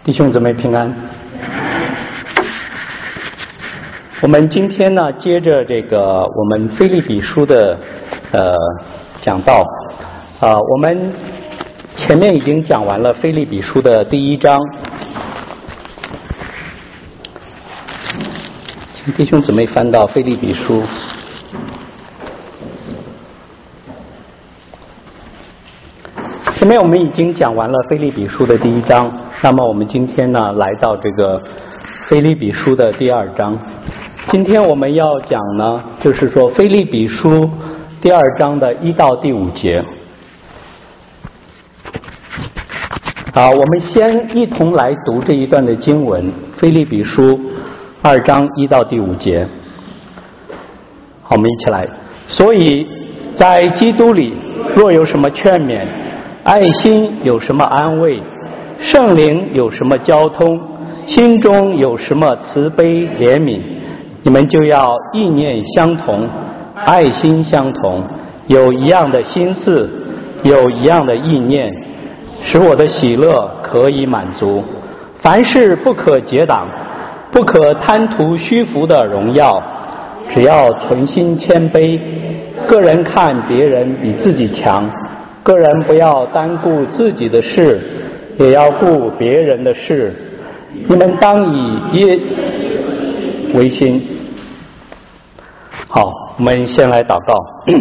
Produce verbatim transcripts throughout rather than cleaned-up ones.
弟兄姊妹平安。我们今天呢，接着这个我们腓立比书的呃讲道啊、呃，我们前面已经讲完了腓立比书的第一章，请弟兄姊妹翻到腓立比书。前面我们已经讲完了腓立比书的第一章，那么我们今天呢，来到这个腓立比书的第二章。今天我们要讲呢，就是说腓立比书第二章的一到第五节。好，我们先一同来读这一段的经文，腓立比书二章一到第五节。好，我们一起来。所以在基督里，若有什么劝勉，爱心有什么安慰，圣灵有什么交通，心中有什么慈悲怜悯，你们就要意念相同，爱心相同，有一样的心思，有一样的意念，使我的喜乐可以满足。凡事不可结党，不可贪图虚浮的荣耀，只要存心谦卑，个人看别人比自己强，个人不要单顾自己的事，也要顾别人的事。你们当以耶为心。好，我们先来祷告。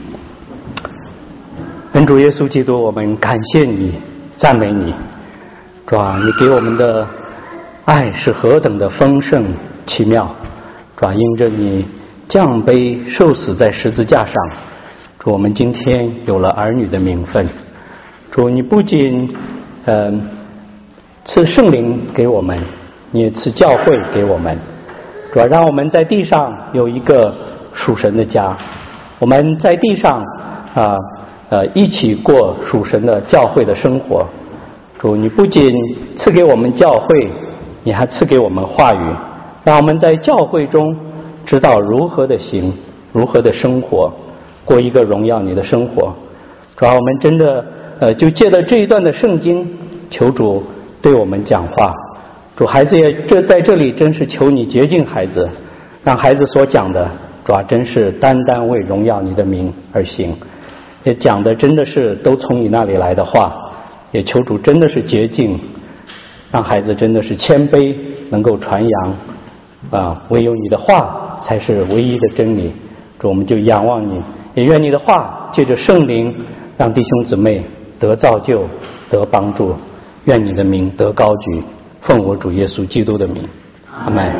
恩主耶稣基督，我们感谢你，赞美你。主啊，你给我们的爱是何等的丰盛奇妙。主啊，因着你降卑受死在十字架上，主，我们今天有了儿女的名分。主，你不仅呃赐圣灵给我们，你也赐教会给我们。主啊，让我们在地上有一个属神的家，我们在地上啊呃一起过属神的教会的生活。主，你不仅赐给我们教会，你还赐给我们话语，让我们在教会中知道如何的行，如何的生活，过一个荣耀你的生活。主啊，我们真的呃就借着这一段的圣经，求主对我们讲话。主，孩子也这在这里真是求你洁净孩子，让孩子所讲的，主啊，真是单单为荣耀你的名而行，也讲的真的是都从你那里来的话，也求主真的是洁净，让孩子真的是谦卑，能够传扬啊，唯有你的话才是唯一的真理。主，我们就仰望你，也愿你的话借着圣灵让弟兄姊妹得造就，得帮助，愿你的名得高举，奉我主耶稣基督的名，阿们。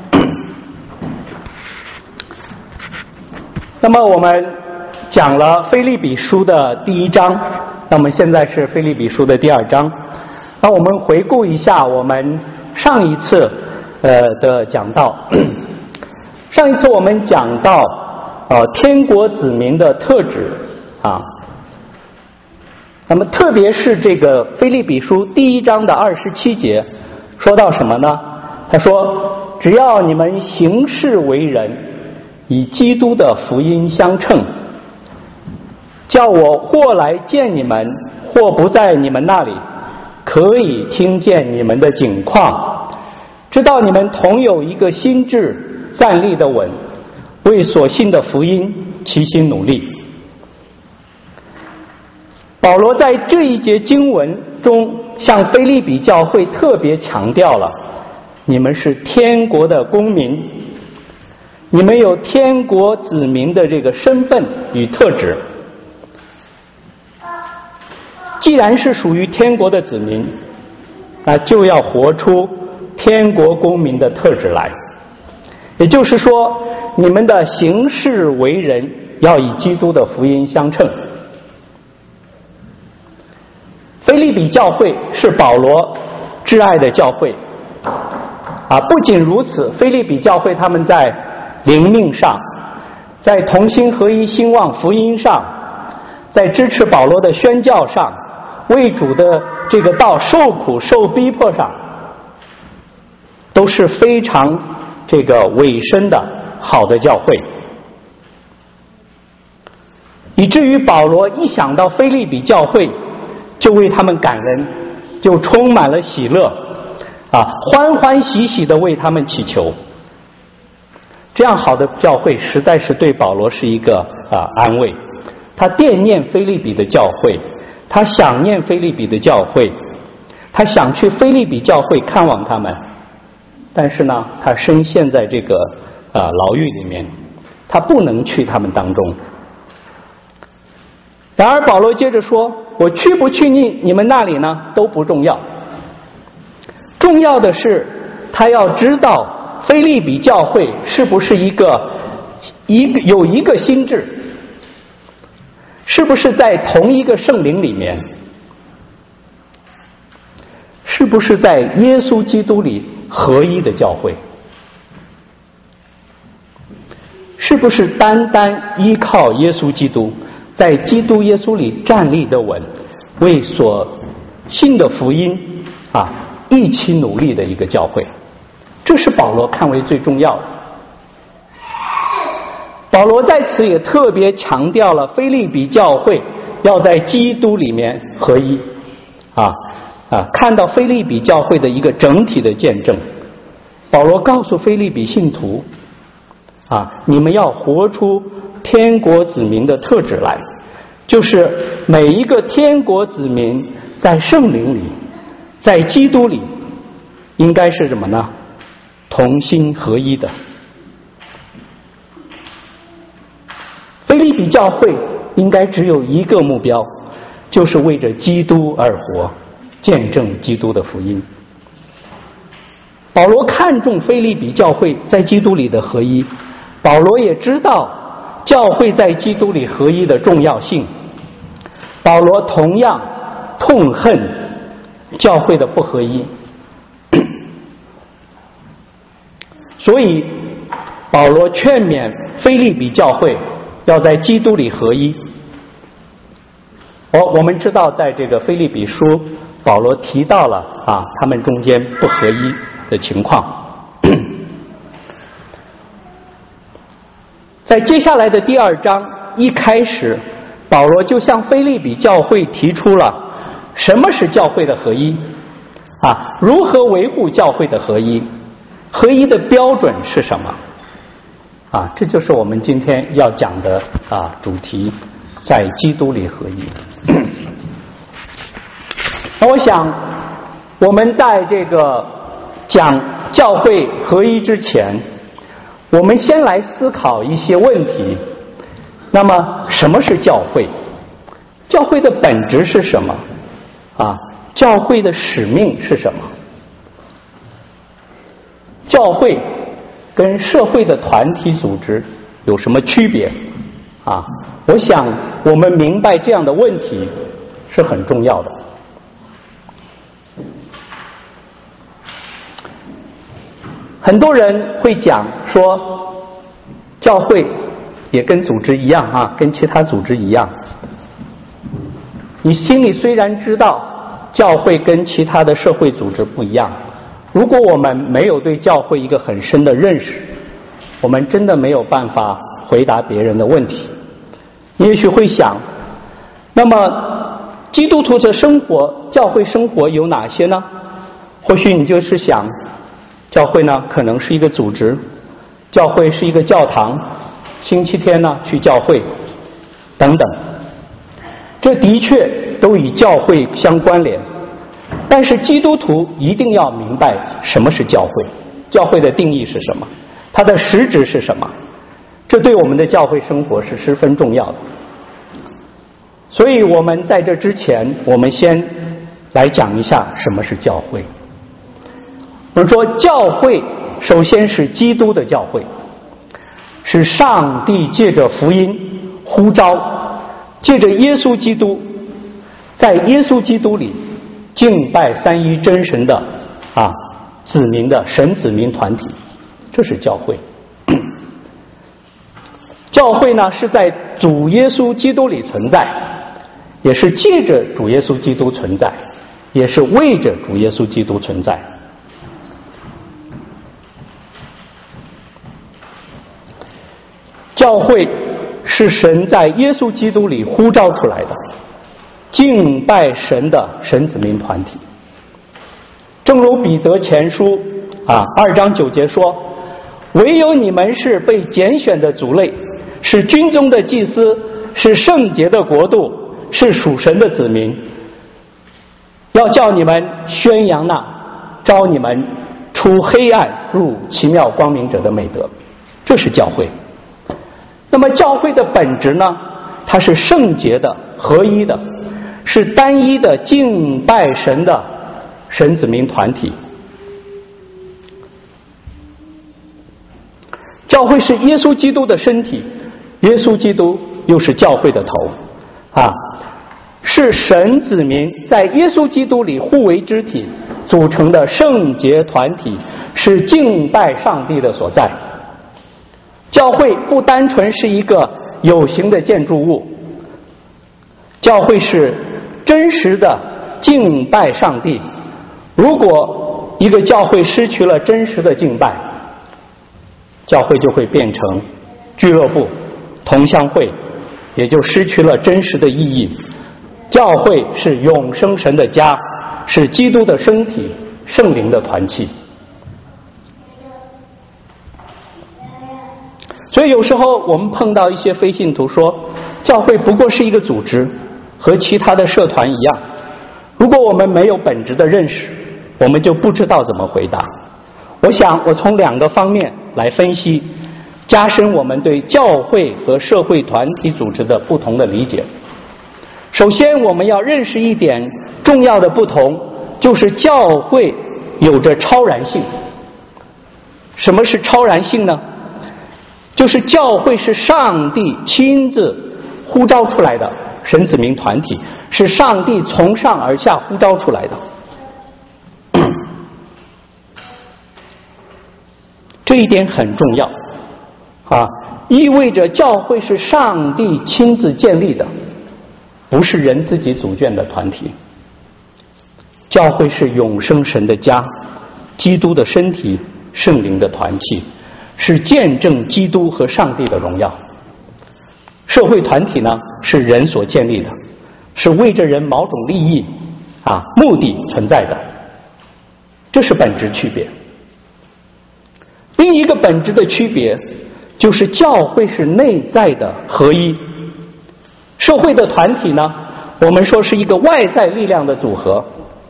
那么我们讲了腓立比书的第一章，那么现在是腓立比书的第二章。那我们回顾一下我们上一次呃的讲道。上一次我们讲到呃天国子民的特质啊，那么特别是这个腓立比书第一章的二十七节说到什么呢？他说，只要你们行事为人以基督的福音相称，叫我或来见你们，或不在你们那里，可以听见你们的景况，知道你们同有一个心志，站立的稳，为所信的福音齐心努力。保罗在这一节经文中向腓立比教会特别强调了，你们是天国的公民，你们有天国子民的这个身份与特质。既然是属于天国的子民，那就要活出天国公民的特质来。也就是说，你们的行事为人要以基督的福音相称。腓立比教会是保罗挚爱的教会啊！不仅如此，腓立比教会他们在灵命上，在同心合一兴旺福音上，在支持保罗的宣教上，为主的这个道受苦受逼迫上，都是非常这个委身的好的教会。以至于保罗一想到腓立比教会，就为他们感恩，就充满了喜乐， 啊，欢欢喜喜地为他们祈求。这样好的教会实在是对保罗是一个啊安慰。他惦念腓立比的教会，他想念腓立比的教会，他想去腓立比教会看望他们，但是呢，他深陷在这个啊牢狱里面，他不能去他们当中。然而保罗接着说，我去不去你你们那里呢都不重要，重要的是他要知道腓立比教会是不是一个一个有一个心志，是不是在同一个圣灵里面，是不是在耶稣基督里合一的教会，是不是单单依靠耶稣基督，在基督耶稣里站立得稳，为所信的福音啊一起努力的一个教会。这是保罗看为最重要的。保罗在此也特别强调了腓立比教会要在基督里面合一啊啊！看到腓立比教会的一个整体的见证，保罗告诉腓立比信徒啊，你们要活出天国子民的特质来，就是每一个天国子民在圣灵里，在基督里，应该是什么呢？同心合一的。腓立比教会应该只有一个目标，就是为着基督而活，见证基督的福音。保罗看重腓立比教会在基督里的合一，保罗也知道教会在基督里合一的重要性，保罗同样痛恨教会的不合一，所以保罗劝勉腓立比教会要在基督里合一。哦，我们知道在这个腓立比书，保罗提到了啊他们中间不合一的情况。在接下来的第二章一开始，保罗就向腓立比教会提出了什么是教会的合一啊，如何维护教会的合一，合一的标准是什么啊？这就是我们今天要讲的啊主题，在基督里合一。那我想我们在这个讲教会合一之前，我们先来思考一些问题。那么什么是教会？教会的本质是什么啊？教会的使命是什么？教会跟社会的团体组织有什么区别啊？我想我们明白这样的问题是很重要的。很多人会讲说，教会也跟组织一样啊，跟其他组织一样。你心里虽然知道教会跟其他的社会组织不一样，如果我们没有对教会一个很深的认识，我们真的没有办法回答别人的问题。你也许会想，那么基督徒的生活，教会生活有哪些呢？或许你就是想，教会呢可能是一个组织，教会是一个教堂，星期天呢去教会等等，这的确都与教会相关联。但是基督徒一定要明白什么是教会，教会的定义是什么，它的实质是什么，这对我们的教会生活是十分重要的。所以我们在这之前，我们先来讲一下什么是教会。我们说教会首先是基督的教会，是上帝借着福音呼召，借着耶稣基督，在耶稣基督里敬拜三一真神的啊子民的神子民团体，这是教会。教会呢是在主耶稣基督里存在，也是借着主耶稣基督存在，也是为着主耶稣基督存在。教会是神在耶稣基督里呼召出来的敬拜神的神子民团体，这正如彼得前书啊二章九节说，唯有你们是被拣选的族类，是军中的祭司，是圣洁的国度，是属神的子民，要叫你们宣扬那召你们出黑暗入奇妙光明者的美德。这是教会。那么教会的本质呢，它是圣洁的、合一的，是单一的敬拜神的神子民团体。教会是耶稣基督的身体，耶稣基督又是教会的头啊，是神子民在耶稣基督里互为肢体组成的圣洁团体，是敬拜上帝的所在。教会不单纯是一个有形的建筑物，教会是真实的敬拜上帝。如果一个教会失去了真实的敬拜，教会就会变成俱乐部、同乡会，也就失去了真实的意义。教会是永生神的家，是基督的身体，圣灵的团契。所以有时候我们碰到一些非信徒说，教会不过是一个组织，和其他的社团一样。如果我们没有本质的认识，我们就不知道怎么回答。我想我从两个方面来分析，加深我们对教会和社会团体组织的不同的理解。首先我们要认识一点重要的不同，就是教会有着超然性。什么是超然性呢？就是教会是上帝亲自呼召出来的神子民团体，是上帝从上而下呼召出来的。这一点很重要啊，意味着教会是上帝亲自建立的，不是人自己组建的团体。教会是永生神的家，基督的身体，圣灵的团契，是见证基督和上帝的荣耀。社会团体呢，是人所建立的，是为着人某种利益啊目的存在的，这是本质区别。另一个本质的区别就是教会是内在的合一，社会的团体呢，我们说是一个外在力量的组合。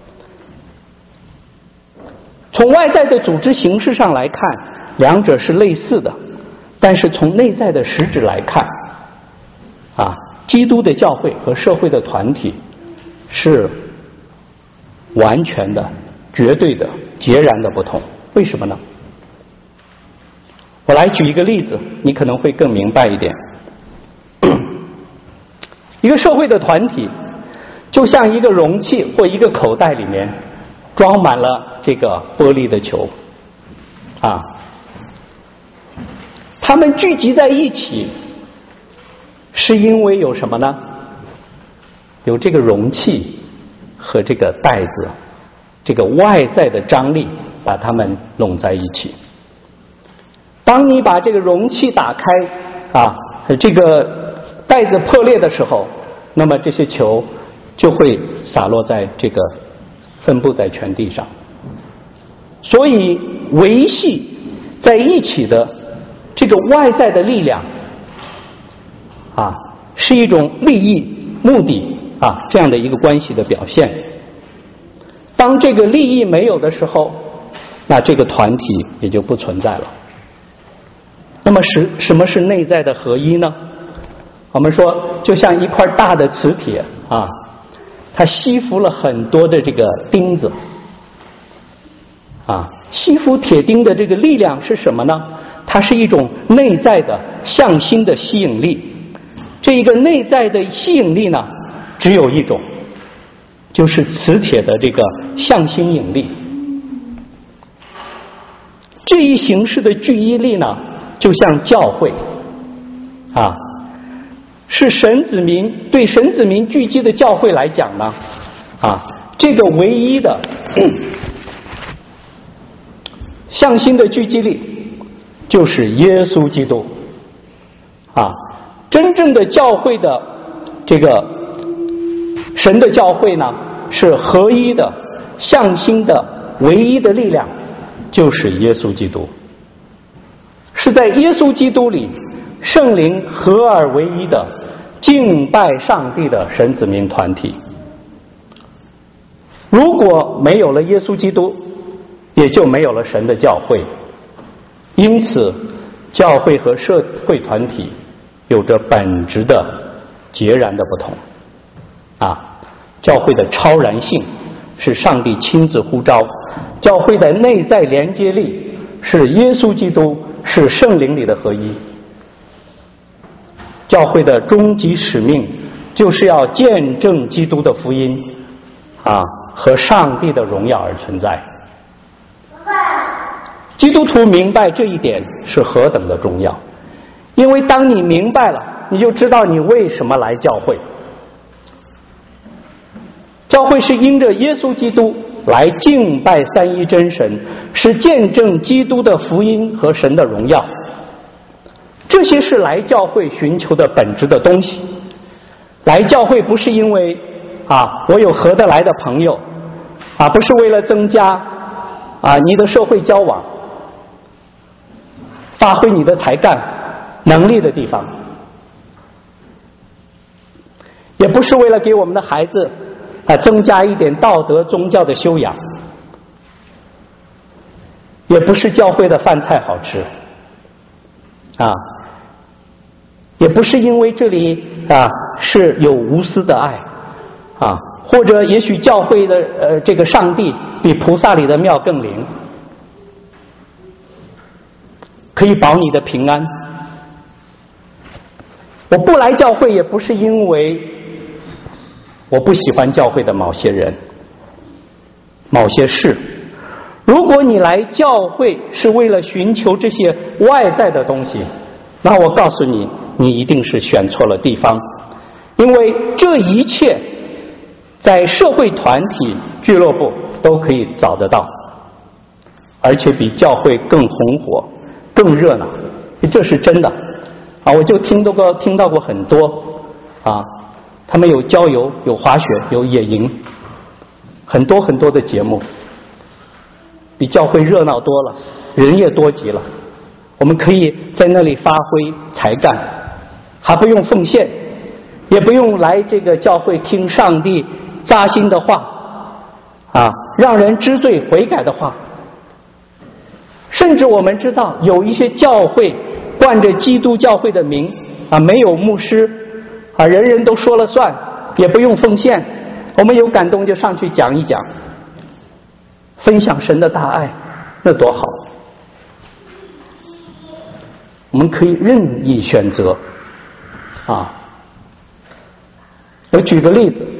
从外在的组织形式上来看，两者是类似的，但是从内在的实质来看啊，基督的教会和社会的团体是完全的、绝对的、截然的不同。为什么呢？我来举一个例子，你可能会更明白一点。一个社会的团体就像一个容器或一个口袋里面装满了这个玻璃的球啊，他们聚集在一起是因为有什么呢？有这个容器和这个袋子，这个外在的张力把它们拢在一起。当你把这个容器打开啊，这个袋子破裂的时候，那么这些球就会洒落在这个分布在全地上。所以维系在一起的这个外在的力量啊，是一种利益目的啊这样的一个关系的表现。当这个利益没有的时候，那这个团体也就不存在了。那么是什么是内在的合一呢？我们说就像一块大的磁铁啊，它吸附了很多的这个钉子啊，吸附铁钉的这个力量是什么呢？它是一种内在的向心的吸引力。这一个内在的吸引力呢，只有一种，就是磁铁的这个向心引力。这一形式的聚一力呢，就像教会啊，是神子民，对神子民聚集的教会来讲呢啊，这个唯一的嗯向心的聚集力就是耶稣基督啊。真正的教会的这个神的教会呢，是合一的、向心的、 唯一的力量就是耶稣基督，是在耶稣基督里圣灵合而为一的敬拜上帝的神子民团体。如果没有了耶稣基督，也就没有了神的教会。因此教会和社会团体有着本质的截然的不同啊！教会的超然性是上帝亲自呼召，教会的内在连接力是耶稣基督，是圣灵里的合一。教会的终极使命就是要见证基督的福音啊和上帝的荣耀而存在。基督徒明白这一点是何等的重要，因为当你明白了，你就知道你为什么来教会。教会是因着耶稣基督来敬拜三一真神，是见证基督的福音和神的荣耀。这些是来教会寻求的本质的东西。来教会不是因为啊我有合得来的朋友啊，不是为了增加啊你的社会交往，发挥你的才干能力的地方，也不是为了给我们的孩子啊增加一点道德宗教的修养，也不是教会的饭菜好吃啊，也不是因为这里啊是有无私的爱啊，或者也许教会的呃这个上帝比菩萨里的庙更灵，可以保你的平安。我不来教会也不是因为我不喜欢教会的某些人某些事。如果你来教会是为了寻求这些外在的东西，那我告诉你，你一定是选错了地方。因为这一切在社会团体俱乐部都可以找得到，而且比教会更红火更热闹，这是真的啊！我就听到过听到过很多啊，他们有郊游，有滑雪，有野营，很多很多的节目，比教会热闹多了，人也多极了。我们可以在那里发挥才干，还不用奉献，也不用来这个教会听上帝扎心的话啊，让人知罪悔改的话。甚至我们知道有一些教会冠着基督教会的名啊，没有牧师啊，人人都说了算，也不用奉献，我们有感动就上去讲一讲，分享神的大爱，那多好。我们可以任意选择啊。我举个例子，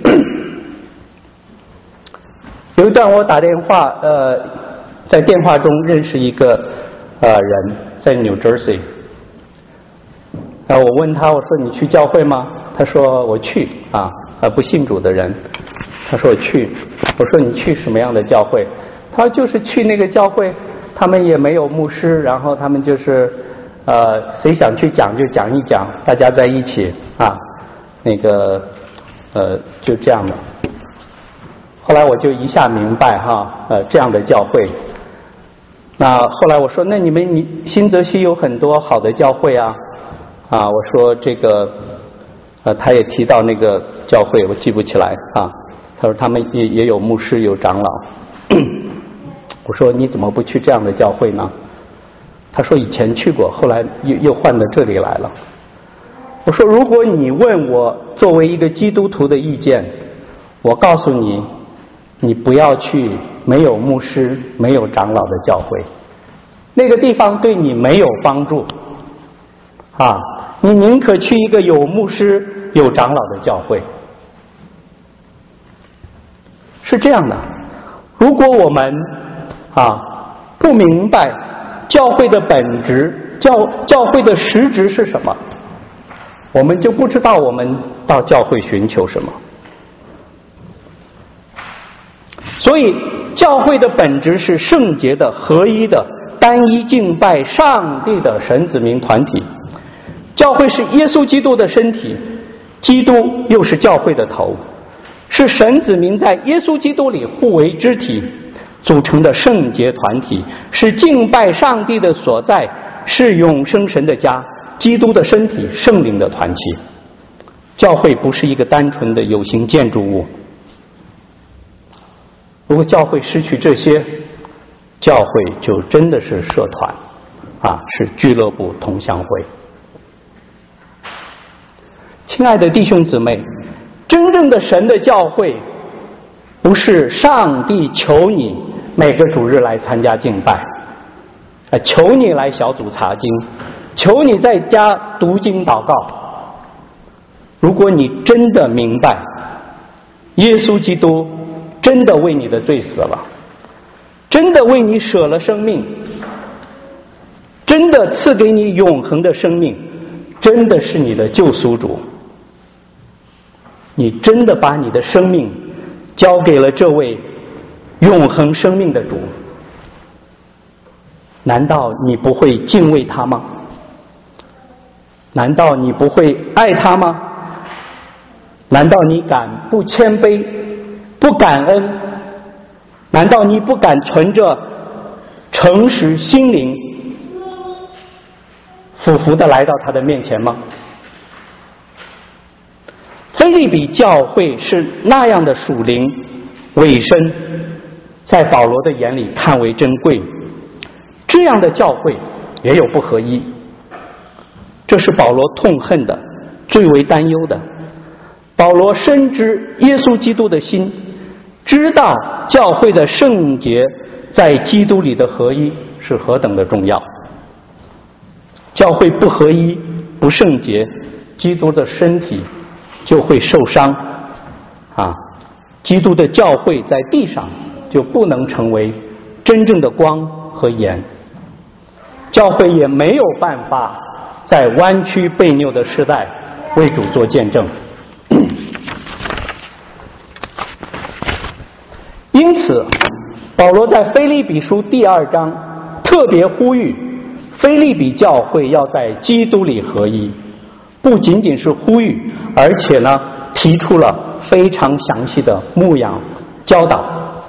有一段我打电话呃在电话中认识一个呃人，在 New Jersey。然后我问他，我说你去教会吗？他说我去啊，呃不信主的人。他说我去。我说你去什么样的教会？他说就是去那个教会，他们也没有牧师，然后他们就是呃谁想去讲就讲一讲，大家在一起啊，那个呃就这样的。后来我就一下明白哈，呃这样的教会。那后来我说，那你们你新泽西有很多好的教会啊，啊，我说这个，呃，他也提到那个教会，我记不起来啊。他说他们也也有牧师，有长老。我说你怎么不去这样的教会呢？他说以前去过，后来又又换到这里来了。我说如果你问我作为一个基督徒的意见，我告诉你，你不要去没有牧师没有长老的教会，那个地方对你没有帮助啊！你宁可去一个有牧师有长老的教会。是这样的，如果我们啊不明白教会的本质，教教会的实质是什么，我们就不知道我们到教会寻求什么。所以教会的本质是圣洁的、合一的、单一敬拜上帝的神子民团体。教会是耶稣基督的身体，基督又是教会的头，是神子民在耶稣基督里互为肢体， 组成的圣洁团体，是敬拜上帝的所在，是永生神的家，基督的身体，圣灵的团体。教会不是一个单纯的有形建筑物。如果教会失去这些，教会就真的是社团啊，是俱乐部、同乡会。亲爱的弟兄姊妹，真正的神的教会不是上帝求你每个主日来参加敬拜，求你来小组查经，求你在家读经祷告。如果你真的明白耶稣基督真的为你的罪死了，真的为你舍了生命，真的赐给你永恒的生命，真的是你的救赎主，你真的把你的生命交给了这位永恒生命的主，难道你不会敬畏他吗？难道你不会爱他吗？难道你敢不谦卑，不感恩？难道你不敢存着诚实心灵俯伏地来到他的面前吗？腓立比教会是那样的属灵委身，在保罗的眼里看为珍贵。这样的教会也有不合一，这是保罗痛恨的，最为担忧的。保罗深知耶稣基督的心，知道教会的圣洁在基督里的合一是何等的重要。教会不合一、不圣洁，基督的身体就会受伤啊！基督的教会在地上就不能成为真正的光和盐，教会也没有办法在弯曲悖拗的时代为主做见证。因此保罗在腓立比书第二章特别呼吁腓立比教会要在基督里合一，不仅仅是呼吁，而且呢提出了非常详细的牧养教导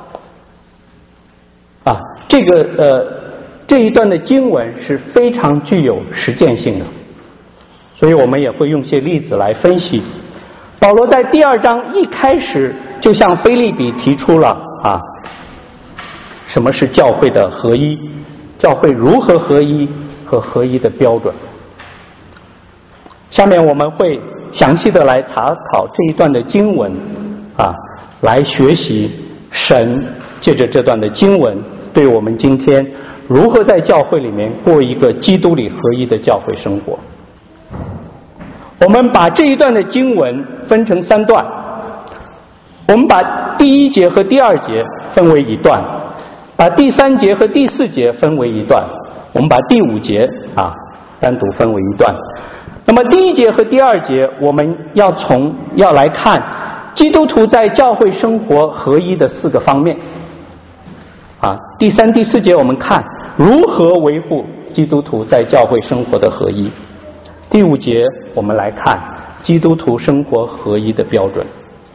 啊，这个呃这一段的经文是非常具有实践性的，所以我们也会用些例子来分析。保罗在第二章一开始就向腓立比提出了啊，什么是教会的合一，教会如何合一和合一的标准。下面我们会详细的来查考这一段的经文啊，来学习神借着这段的经文对我们今天如何在教会里面过一个基督里合一的教会生活。我们把这一段的经文分成三段，我们把第一节和第二节分为一段，把第三节和第四节分为一段，我们把第五节啊单独分为一段。那么第一节和第二节我们要从要来看基督徒在教会生活合一的四个方面啊，第三第四节我们看如何维护基督徒在教会生活的合一，第五节我们来看基督徒生活合一的标准。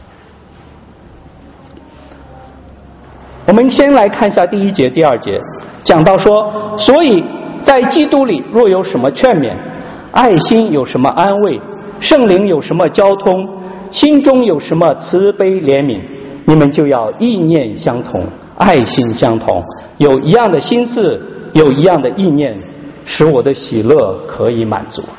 我们先来看一下第一节第二节，讲到说，所以在基督里若有什么劝勉，爱心有什么安慰，圣灵有什么交通，心中有什么慈悲怜悯，你们就要意念相同，爱心相同，有一样的心思，有一样的意念，使我的喜乐可以满足。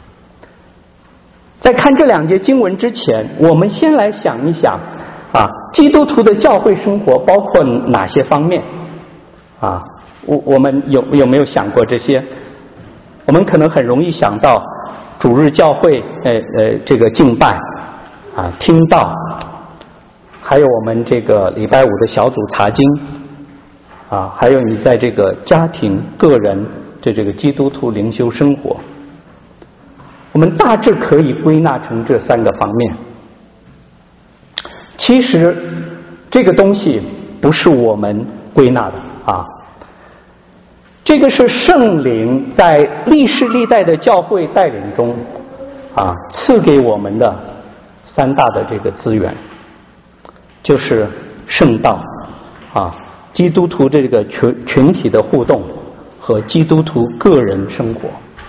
在看这两节经文之前，我们先来想一想啊，基督徒的教会生活包括哪些方面啊？我我们有有没有想过这些？我们可能很容易想到主日教会，呃呃，这个敬拜啊，听道，还有我们这个礼拜五的小组查经啊，还有你在这个家庭、个人的这个基督徒灵修生活，我们大致可以归纳成这三个方面。其实这个东西不是我们归纳的啊，这个是圣灵在历世历代的教会带领中啊赐给我们的三大的这个资源，就是圣道啊、 基督徒这个群群体的互动和基督徒个人生活。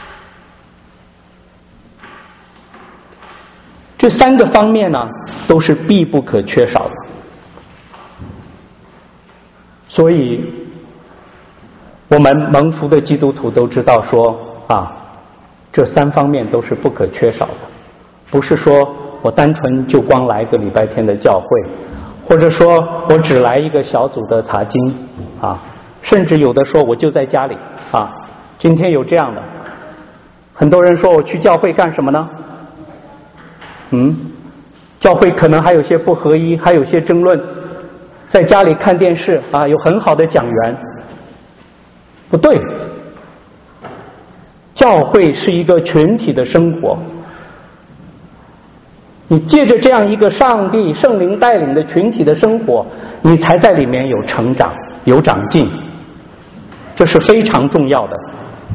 这三个方面呢，都是必不可缺少的。所以我们蒙福的基督徒都知道说啊，这三方面都是不可缺少的。不是说我单纯就光来个礼拜天的教会，或者说我只来一个小组的查经啊，甚至有的说我就在家里啊。今天有这样的，很多人说我去教会干什么呢？嗯，教会可能还有些不合一，还有些争论，在家里看电视啊，有很好的讲员。不对，教会是一个群体的生活，你借着这样一个上帝圣灵带领的群体的生活，你才在里面有成长有长进，这是非常重要的。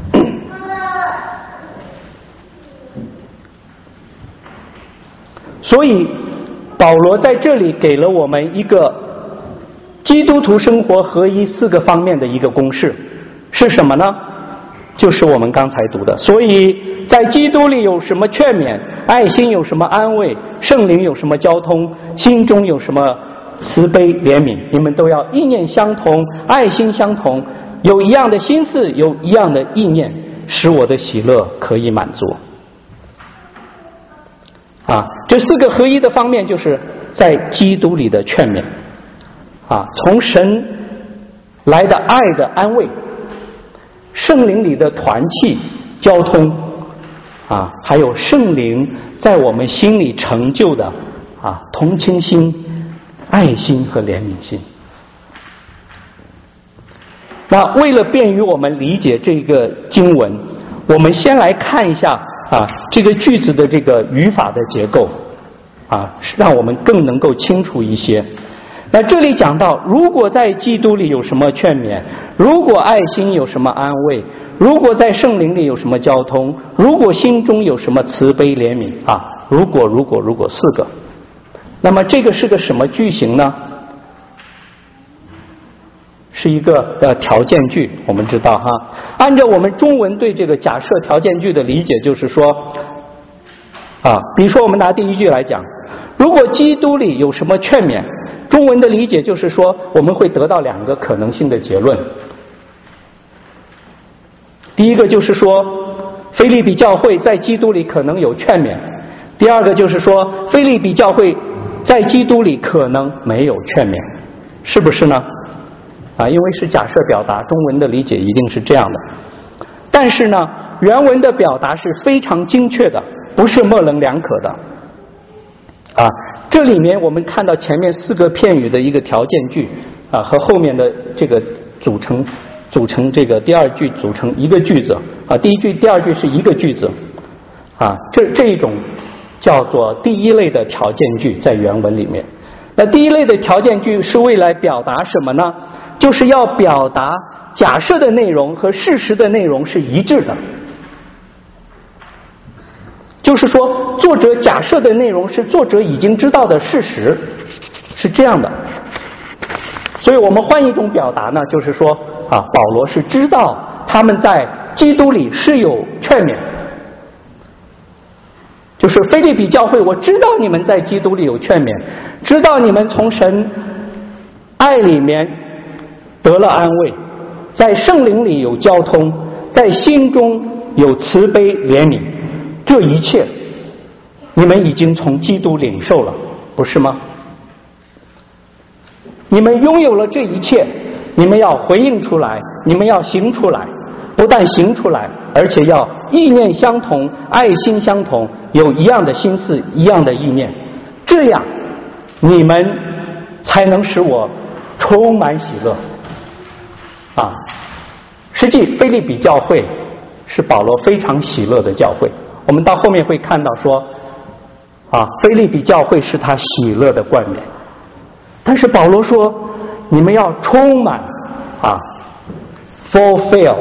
所以保罗在这里给了我们一个基督徒生活合一四个方面的一个公式，是什么呢？就是我们刚才读的。所以在基督里有什么劝勉，爱心有什么安慰，圣灵有什么交通，心中有什么慈悲怜悯，你们都要意念相同，爱心相同，有一样的心思，有一样的意念，使我的喜乐可以满足。啊，这四个合一的方面就是在基督里的劝勉啊，从神来的爱的安慰，圣灵里的团契交通啊，还有圣灵在我们心里成就的啊同情心、爱心和怜悯心。那为了便于我们理解这个经文，我们先来看一下啊这个句子的这个语法的结构啊，让我们更能够清楚一些。那这里讲到，如果在基督里有什么劝勉，如果爱心有什么安慰，如果在圣灵里有什么交通，如果心中有什么慈悲怜悯啊，如果如果如果四个，那么这个是个什么句型呢？是一个呃条件句，我们知道哈。按照我们中文对这个假设条件句的理解，就是说啊，比如说我们拿第一句来讲，如果基督里有什么劝勉，中文的理解就是说，我们会得到两个可能性的结论。第一个就是说，腓立比教会在基督里可能有劝勉；第二个就是说，腓立比教会在基督里可能没有劝勉，是不是呢？啊，因为是假设表达，中文的理解一定是这样的。但是呢，原文的表达是非常精确的，不是模棱两可的。啊，这里面我们看到前面四个片语的一个条件句啊，和后面的这个组成组成这个第二句组成一个句子啊，第一句第二句是一个句子啊，这这一种叫做第一类的条件句在原文里面。那第一类的条件句是为了表达什么呢？就是要表达假设的内容和事实的内容是一致的。就是说，作者假设的内容是作者已经知道的事实，是这样的。所以我们换一种表达呢，就是说啊，保罗是知道他们在基督里是有劝勉，就是腓立比教会，我知道你们在基督里有劝勉，知道你们从神爱里面得了安慰，在圣灵里有交通，在心中有慈悲怜悯。这一切你们已经从基督领受了，不是吗？你们拥有了这一切，你们要回应出来，你们要行出来，不但行出来，而且要意念相同，爱心相同，有一样的心思，一样的意念，这样你们才能使我充满喜乐啊！实际腓立比教会是保罗非常喜乐的教会，我们到后面会看到说啊，腓立比教会是他喜乐的冠冕。但是保罗说，你们要充满啊 fulfill。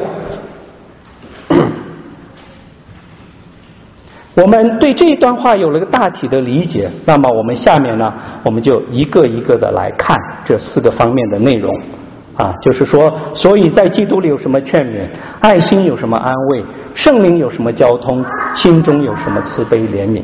我们对这一段话有了个大体的理解，那么我们下面呢，我们就一个一个的来看这四个方面的内容啊，就是说，所以在基督里有什么劝勉，爱心有什么安慰，圣灵有什么交通，心中有什么慈悲怜悯。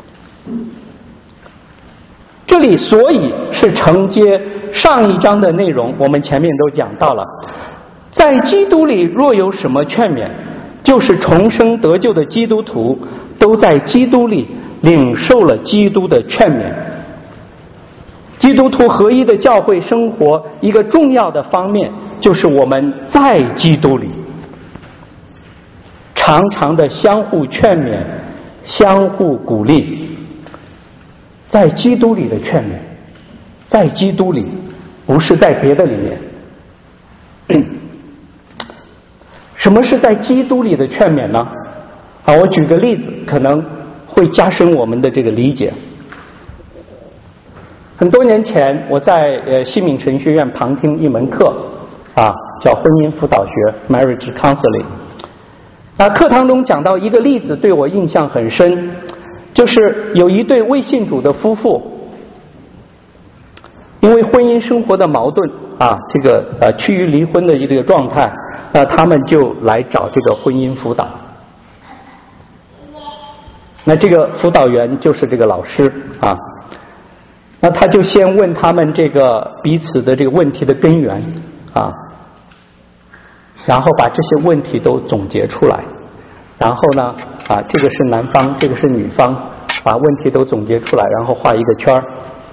这里所以是承接上一章的内容，我们前面都讲到了，在基督里若有什么劝勉，就是重生得救的基督徒都在基督里领受了基督的劝勉。基督徒合一的教会生活一个重要的方面，就是我们在基督里常常的相互劝勉，相互鼓励。在基督里的劝勉，在基督里，不是在别的里面。什么是在基督里的劝勉呢？啊，我举个例子，可能会加深我们的这个理解。很多年前，我在呃西敏神学院旁听一门课，啊，叫婚姻辅导学 （Marriage Counseling）。那课堂中讲到一个例子，对我印象很深。就是有一对未信主的夫妇，因为婚姻生活的矛盾啊，这个呃趋于离婚的一个状态，那他们就来找这个婚姻辅导。那这个辅导员就是这个老师啊，那他就先问他们这个彼此的这个问题的根源啊，然后把这些问题都总结出来。然后呢，啊，这个是男方，这个是女方，把问题都总结出来，然后画一个圈儿。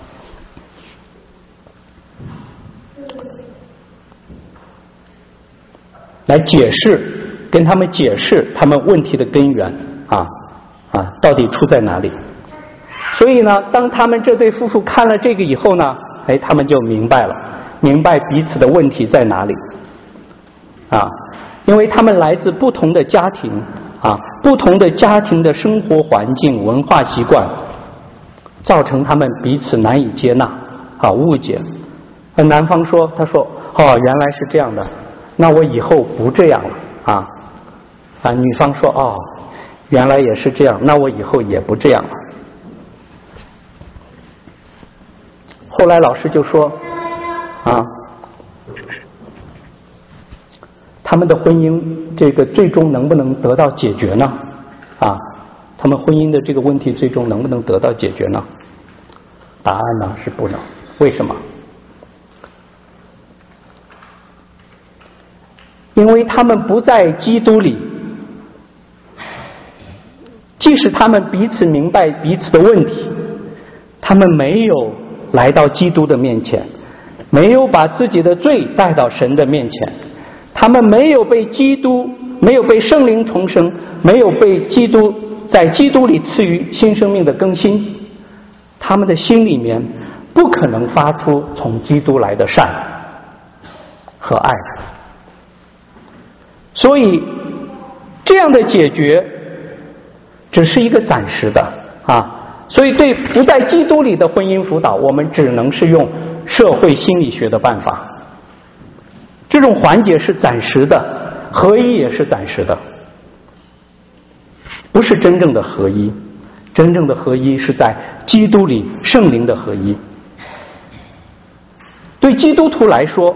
来解释，跟他们解释他们问题的根源啊啊，到底出在哪里？所以呢，当他们这对夫妇看了这个以后呢，哎，他们就明白了，明白彼此的问题在哪里啊，因为他们来自不同的家庭。啊，不同的家庭的生活环境、文化习惯，造成他们彼此难以接纳，啊，误解。那男方说：“他说，哦，原来是这样的，那我以后不这样了。”啊，啊，女方说：“哦，原来也是这样，那我以后也不这样了。”后来老师就说：“啊。”他们的婚姻这个最终能不能得到解决呢？啊，他们婚姻的这个问题最终能不能得到解决呢？答案呢是不能。为什么？因为他们不在基督里。即使他们彼此明白彼此的问题，他们没有来到基督的面前，没有把自己的罪带到神的面前。他们没有被基督，没有被圣灵重生，没有被基督在基督里赐予新生命的更新，他们的心里面不可能发出从基督来的善和爱。所以这样的解决只是一个暂时的啊，所以对不在基督里的婚姻辅导，我们只能是用社会心理学的办法。这种缓解是暂时的，合一也是暂时的，不是真正的合一。真正的合一是在基督里圣灵的合一。对基督徒来说，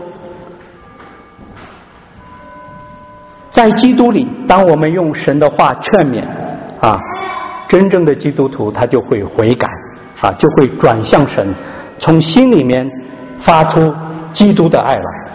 在基督里，当我们用神的话劝勉啊，真正的基督徒他就会悔改啊，就会转向神，从心里面发出基督的爱来。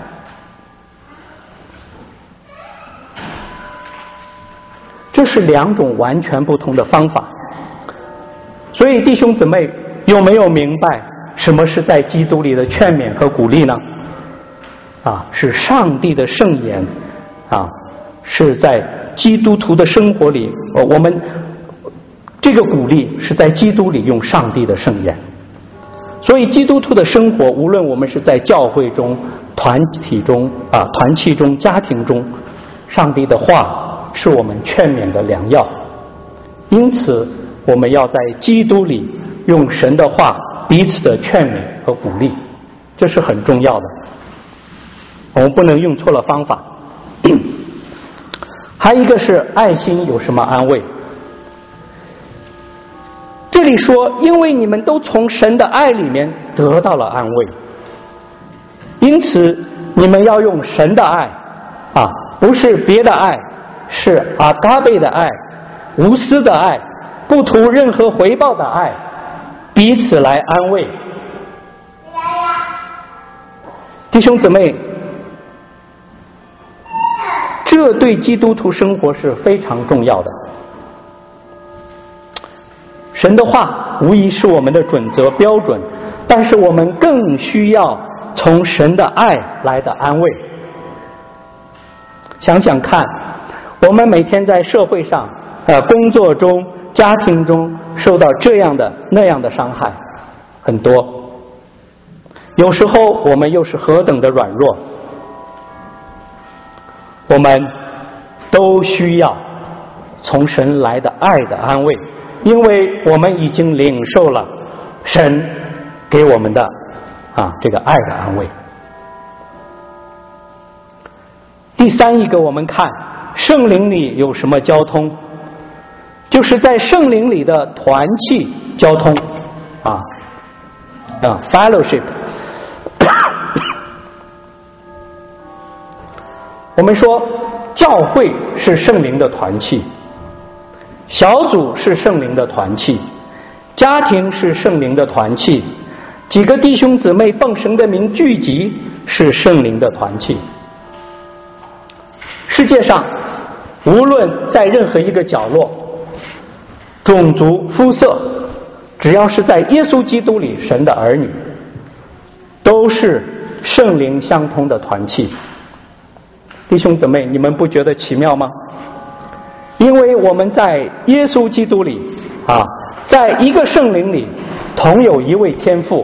这是两种完全不同的方法。所以弟兄姊妹有没有明白什么是在基督里的劝勉和鼓励呢？啊，是上帝的圣言啊，是在基督徒的生活里，我们这个鼓励是在基督里用上帝的圣言。所以基督徒的生活，无论我们是在教会中、团体中啊、团契中、家庭中，上帝的话是我们劝勉的良药。因此我们要在基督里用神的话彼此的劝勉和鼓励，这是很重要的。我们不能用错了方法。还有一个是爱心有什么安慰？这里说，因为你们都从神的爱里面得到了安慰，因此你们要用神的爱啊，不是别的爱，是阿嘎贝的爱，无私的爱，不图任何回报的爱，彼此来安慰。弟兄姊妹，这对基督徒生活是非常重要的。神的话无疑是我们的准则标准，但是我们更需要从神的爱来的安慰。想想看，我们每天在社会上、呃工作中、家庭中受到这样的那样的伤害很多，有时候我们又是何等的软弱，我们都需要从神来的爱的安慰，因为我们已经领受了神给我们的啊这个爱的安慰。第三一个，我们看圣灵里有什么交通，就是在圣灵里的团契交通啊啊 fellowship。我们说教会是圣灵的团契，小组是圣灵的团契，家庭是圣灵的团契，几个弟兄姊妹奉神的名聚集是圣灵的团契。世界上无论在任何一个角落，种族、肤色，只要是在耶稣基督里神的儿女，都是圣灵相通的团契。弟兄姊妹，你们不觉得奇妙吗？因为我们在耶稣基督里啊，在一个圣灵里同有一位天父，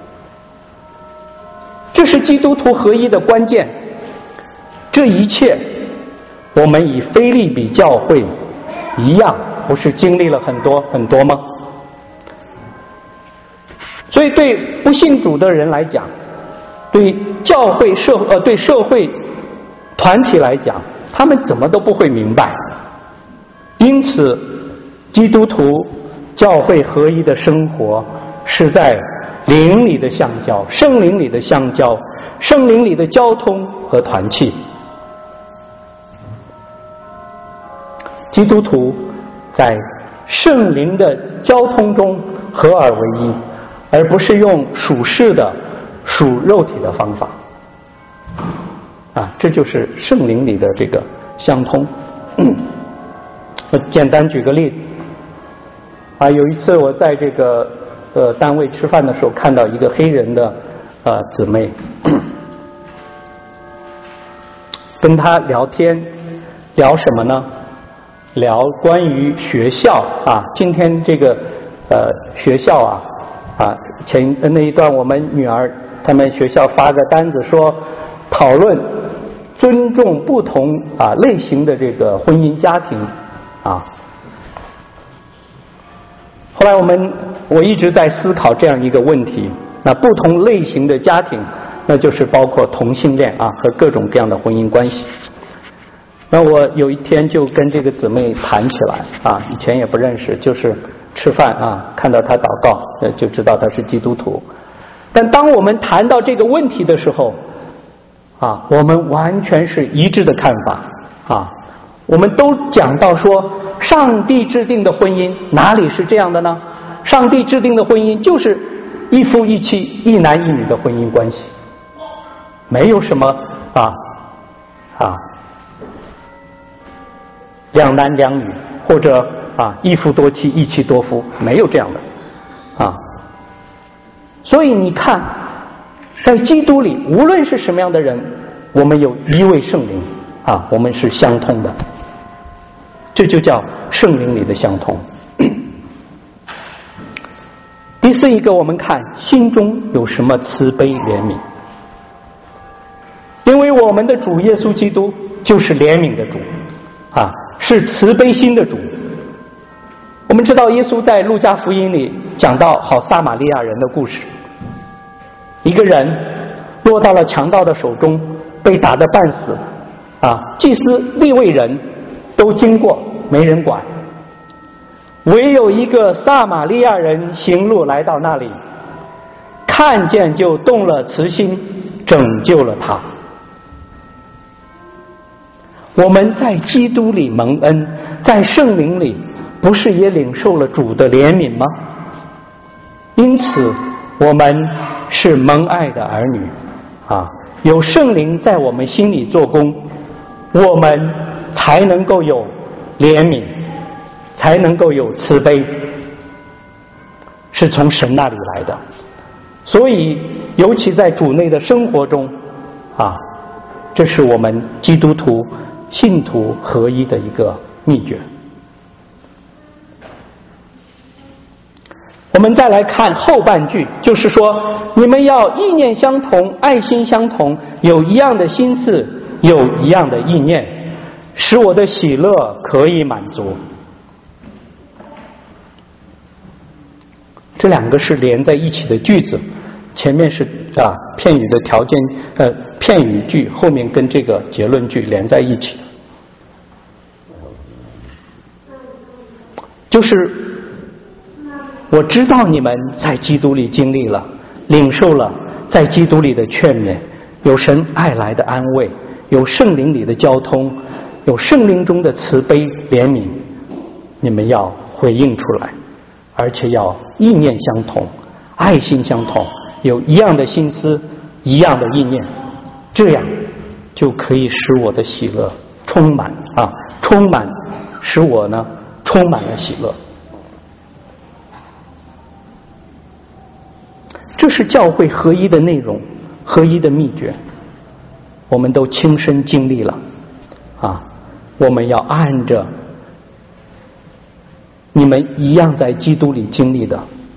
这是基督徒合一的关键。这一切我们以腓立比教会一样，不是经历了很多很多吗？所以对不信主的人来讲，对教会社呃对社会团体来讲，他们怎么都不会明白。因此基督徒教会合一的生活是在灵里的相交，圣灵里的相交，圣灵里的交通和团契。基督徒在圣灵的交通中合而为一，而不是用属世的属肉体的方法啊，这就是圣灵里的这个相通。嗯，我简单举个例子啊，有一次我在这个呃单位吃饭的时候，看到一个黑人的呃姊妹，跟她聊天，聊什么呢？聊关于学校啊，今天这个呃学校啊啊前那一段我们女儿他们学校发个单子说讨论尊重不同啊类型的这个婚姻家庭啊。后来我们我一直在思考这样一个问题，那不同类型的家庭，那就是包括同性恋啊和各种各样的婚姻关系。那我有一天就跟这个姊妹谈起来啊，以前也不认识，就是吃饭啊，看到她祷告，呃，就知道她是基督徒。但当我们谈到这个问题的时候，啊，我们完全是一致的看法啊，我们都讲到说，上帝制定的婚姻哪里是这样的呢？上帝制定的婚姻就是一夫一妻、一男一女的婚姻关系，没有什么啊啊。两男两女，或者啊一夫多妻一妻多夫，没有这样的啊。所以你看，在基督里，无论是什么样的人，我们有一位圣灵啊，我们是相通的，这就叫圣灵里的相通。第四一个，我们看心中有什么慈悲怜悯，因为我们的主耶稣基督就是怜悯的主啊，是慈悲心的主。我们知道耶稣在路加福音里讲到好撒玛利亚人的故事，一个人落到了强盗的手中，被打得半死啊，祭司利未人都经过，没人管，唯有一个撒玛利亚人行路来到那里，看见就动了慈心，拯救了他。 我们在基督里蒙恩，在圣灵里不是也领受了主的怜悯吗？因此我们是蒙爱的儿女啊，有圣灵在我们心里做工，我们才能够有怜悯，才能够有慈悲，是从神那里来的。所以尤其在主内的生活中啊，这是我们基督徒信徒合一的一个秘诀。我们再来看后半句，就是说你们要意念相同，爱心相同，有一样的心思，有一样的意念，使我的喜乐可以满足。这两个是连在一起的句子，前面是啊片语的条件呃片语句，后面跟这个结论句连在一起的，就是我知道你们在基督里经历了，领受了在基督里的劝勉，有神爱来的安慰，有圣灵里的交通，有圣灵中的慈悲怜悯，你们要回应出来，而且要意念相同，爱心相同，有一样的心思，一样的意念，这样就可以使我的喜乐充满啊，充满，使我呢充满了喜乐。这是教会合一的内容，合一的秘诀，我们都亲身经历了啊！我们要按着你们一样在基督里经历的，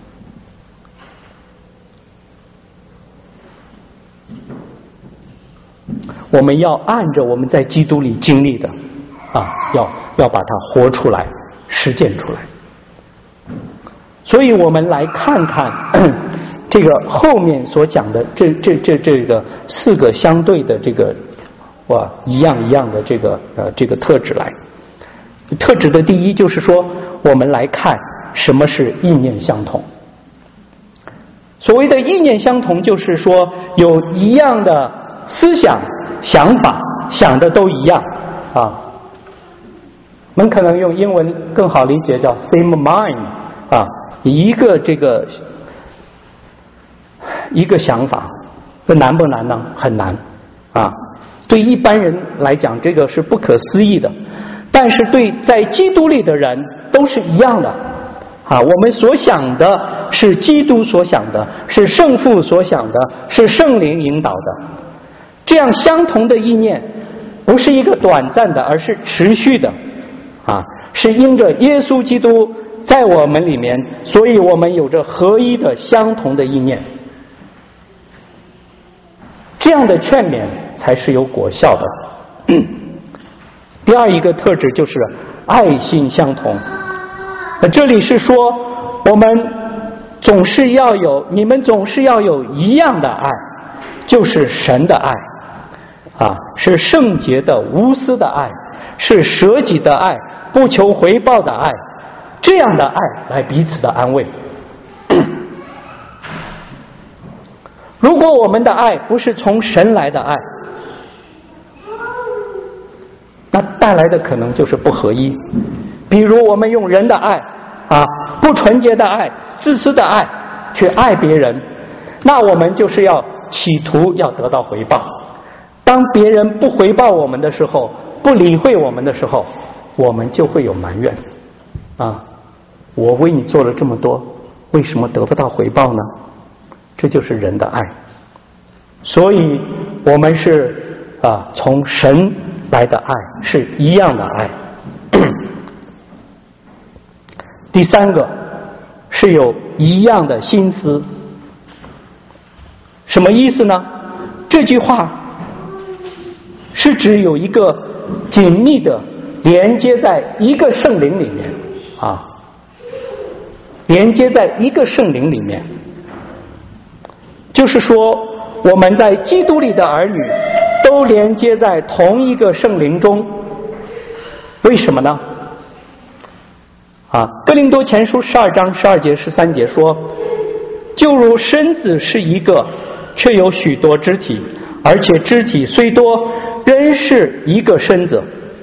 我们要按着我们在基督里经历的啊，要要把它活出来，实践出来。所以我们来看看这个后面所讲的这这这这个四个相对的这个哇一样一样的这个呃这个特质来。特质的第一就是说，我们来看什么是意念相同。所谓的意念相同，就是说有一样的思想想法，想的都一样啊。我们可能用英文更好理解，叫 same mind 啊，一个这个一个想法，这难不难呢？很难啊！对一般人来讲，这个是不可思议的。但是对在基督里的人都是一样的啊！我们所想的是基督所想的，是圣父所想的，是圣灵引导的。这样相同的意念，不是一个短暂的，而是持续的啊！是因着耶稣基督在我们里面，所以我们有着合一的相同的意念。这样的劝勉才是有果效的。第二一个特质就是爱心相同。这里是说我们总是要有，你们总是要有一样的爱，就是神的爱啊，是圣洁的无私的爱，是舍己的爱，不求回报的爱，这样的爱来彼此的安慰。如果我们的爱不是从神来的爱，那带来的可能就是不合一。比如我们用人的爱啊，不纯洁的爱，自私的爱去爱别人，那我们就是要企图要得到回报。当别人不回报我们的时候，不理会我们的时候，我们就会有埋怨啊，我为你做了这么多，为什么得不到回报呢？这就是人的爱。所以我们是啊从神来的爱，是一样的爱。第三个是有一样的心思。什么意思呢？这句话是指有一个紧密的连接在一个圣灵里面啊，连接在一个圣灵里面，就是说我们在基督里的儿女都连接在同一个圣灵中。为什么呢？啊，哥林多前书十二章十二节十三节说，就如身子是一个，却有许多肢体，而且肢体虽多，仍是一个身子。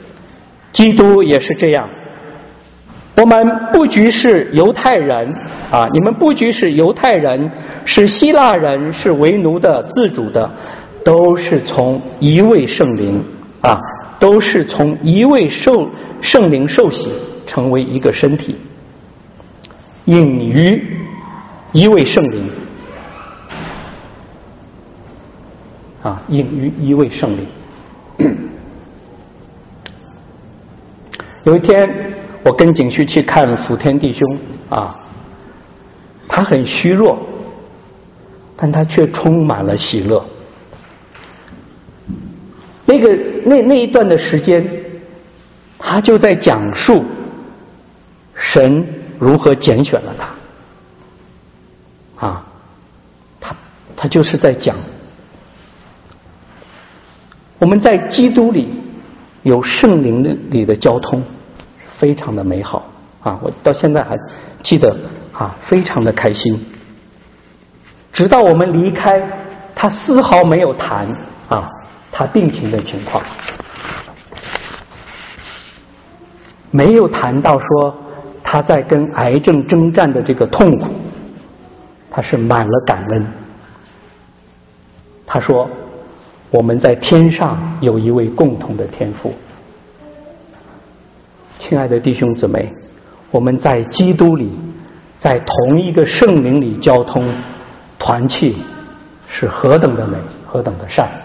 基督也是这样。我们不局是犹太人啊，你们不局是犹太人，是希腊人，是为奴的、自主的，都是从一位圣灵啊，都是从一位受圣灵受洗，成为一个身体，隐于一位圣灵啊，隐于一位圣灵。有一天，我跟景旭去看福天弟兄啊，他很虚弱，但他却充满了喜乐。那个那那一段的时间，他就在讲述神如何拣选了他，啊，他他就是在讲我们在基督里有圣灵的里的交通。非常的美好啊！我到现在还记得啊，非常的开心。直到我们离开，他丝毫没有谈啊他病情的情况，没有谈到说他在跟癌症征战的这个痛苦，他是满了感恩。他说：“我们在天上有一位共同的天父。”亲爱的弟兄姊妹，我们在基督里，在同一个圣灵里交通团契，是何等的美，何等的善。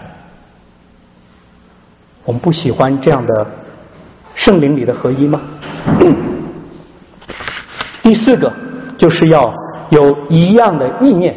我们不喜欢这样的圣灵里的合一吗？第四个就是要有一样的意念。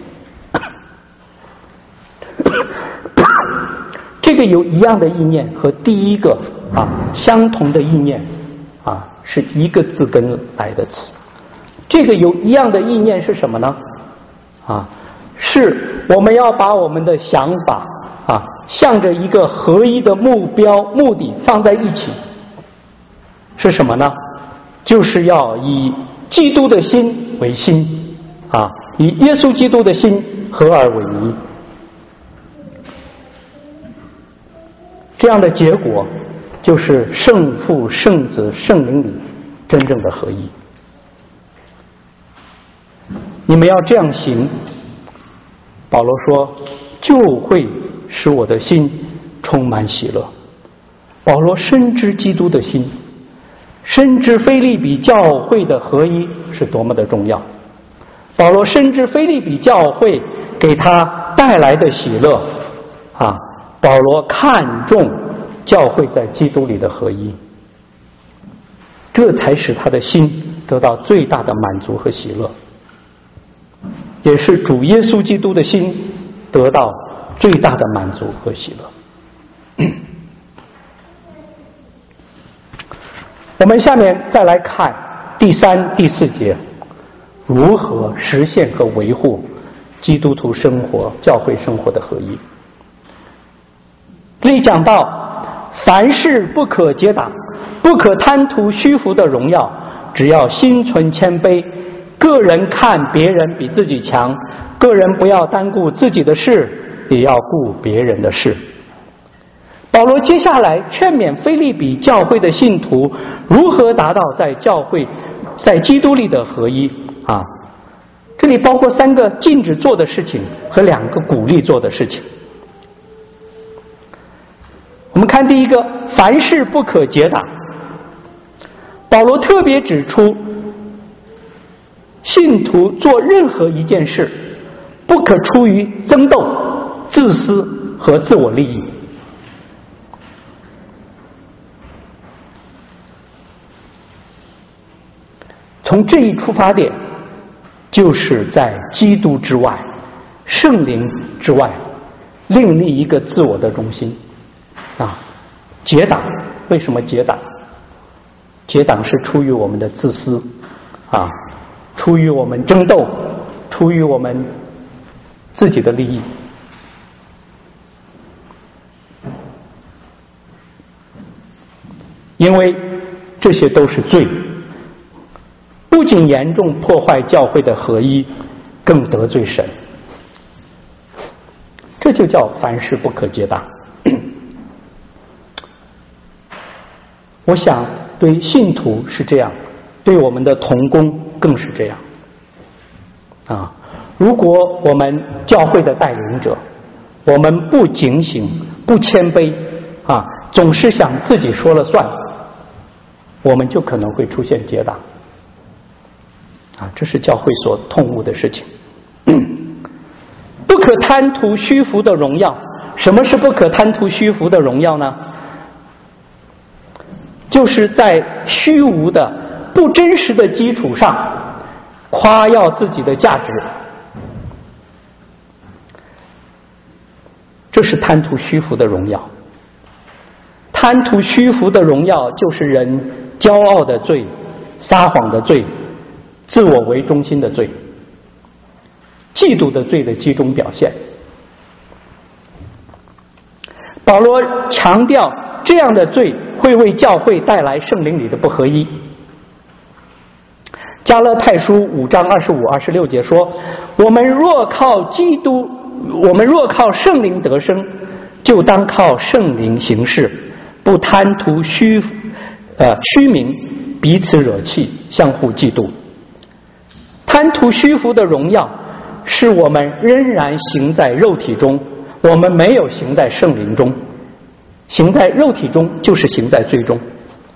这个有一样的意念和第一个啊相同的意念啊，是一个字根来的词。这个有一样的意念是什么呢？啊，是我们要把我们的想法啊，向着一个合一的目标、目的放在一起。是什么呢？就是要以基督的心为心啊，以耶稣基督的心合而为一。这样的结果就是圣父、圣子、圣灵里真正的合一。你们要这样行，保罗说，就会使我的心充满喜乐。保罗深知基督的心，深知腓立比教会的合一是多么的重要。保罗深知腓立比教会给他带来的喜乐啊，保罗看重教会在基督里的合一，这才使他的心得到最大的满足和喜乐，也是主耶稣基督的心得到最大的满足和喜乐。我们下面再来看第三、第四节，如何实现和维护基督徒生活、教会生活的合一。这里讲到，凡事不可结党，不可贪图虚浮的荣耀，只要心存谦卑，个人看别人比自己强，个人不要单顾自己的事，也要顾别人的事。保罗接下来劝勉腓立比教会的信徒如何达到在教会在基督里的合一啊，这里包括三个禁止做的事情和两个鼓励做的事情。我们看第一个，凡事不可结党。保罗特别指出，信徒做任何一件事不可出于争斗、自私和自我利益。从这一出发点，就是在基督之外、圣灵之外另立一个自我的中心啊。结党，为什么结党？结党是出于我们的自私啊，出于我们争斗，出于我们自己的利益。因为这些都是罪，不仅严重破坏教会的合一，更得罪神。这就叫凡事不可结党。 我想对信徒是这样，对我们的同工更是这样啊。如果我们教会的带领者，我们不警醒、不谦卑啊，总是想自己说了算，我们就可能会出现结党啊，这是教会所痛恶的事情。不可贪图虚浮的荣耀。什么是不可贪图虚浮的荣耀呢？就是在虚无的不真实的基础上夸耀自己的价值，这是贪图虚浮的荣耀。贪图虚浮的荣耀就是人骄傲的罪、撒谎的罪、自我为中心的罪、嫉妒的罪的几种表现。保罗强调这样的罪会为教会带来圣灵里的不合一。加拉太书五章二十五、二十六节说：我们若靠基督，我们若靠圣灵得生，就当靠圣灵行事，不贪图虚呃虚名，彼此惹气，相互嫉妒。贪图虚浮的荣耀，是我们仍然行在肉体中，我们没有行在圣灵中。行在肉体中就是行在罪中。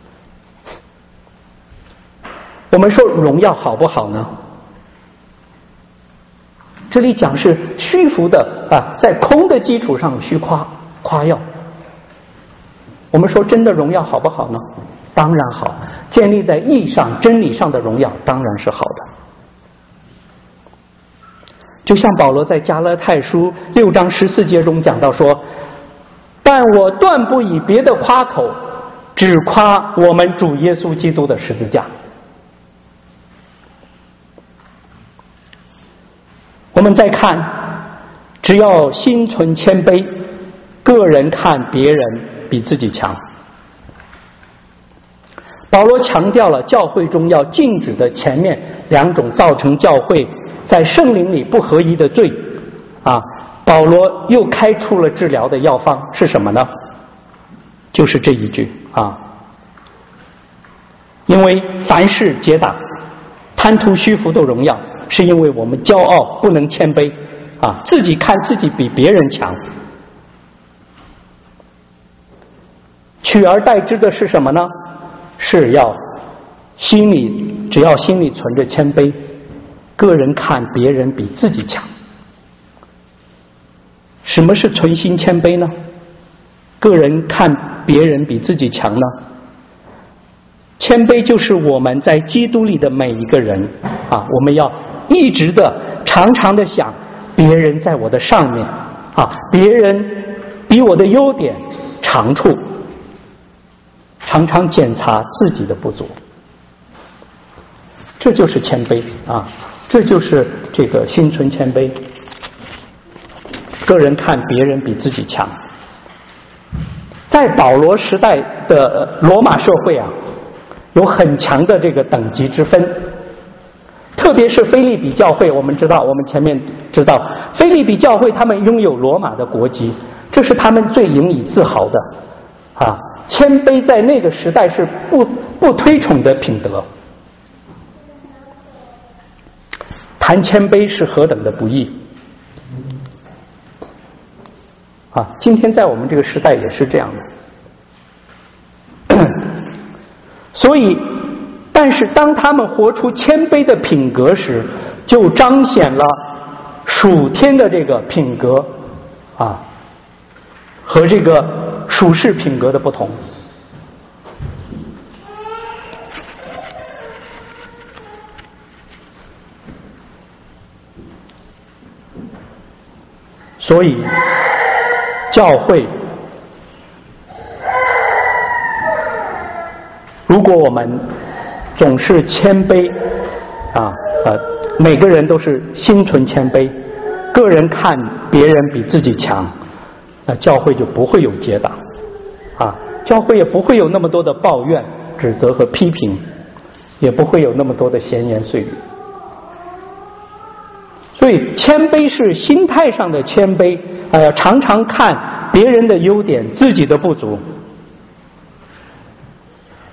我们说荣耀好不好呢？这里讲是虚浮的啊，在空的基础上虚夸夸耀。我们说真的荣耀好不好呢？当然好，建立在义上真理上的荣耀当然是好的。就像保罗在加拉太书六章十四节中讲到说：但我断不以别的夸口，只夸我们主耶稣基督的十字架。我们再看，只要心存谦卑，个人看别人比自己强。保罗强调了教会中要禁止的前面两种造成教会在圣灵里不合一的罪啊，保罗又开出了治疗的药方，是什么呢？就是这一句啊，因为凡事结党，贪图虚浮的荣耀，是因为我们骄傲不能谦卑啊，自己看自己比别人强。取而代之的是什么呢？是要心里只要心里存着谦卑，个人看别人比自己强。什么是存心谦卑呢？个人看别人比自己强呢？谦卑就是我们在基督里的每一个人啊，我们要一直的常常的想别人在我的上面啊，别人比我的优点长处，常常检查自己的不足，这就是谦卑啊，这就是这个心存谦卑。个人看别人比自己强。在保罗时代的罗马社会啊，有很强的这个等级之分，特别是腓立比教会，我们知道，我们前面知道，腓立比教会他们拥有罗马的国籍，这是他们最引以自豪的啊。谦卑在那个时代是不不推崇的品德，谈谦卑是何等的不易啊！今天在我们这个时代也是这样的。所以，但是当他们活出谦卑的品格时，就彰显了属天的这个品格啊，和这个属世品格的不同。所以，教会，如果我们总是谦卑啊，呃，每个人都是心存谦卑，个人看别人比自己强，那教会就不会有结党啊，教会也不会有那么多的抱怨、指责和批评，也不会有那么多的闲言碎语。所以谦卑是心态上的谦卑，呃，常常看别人的优点，自己的不足。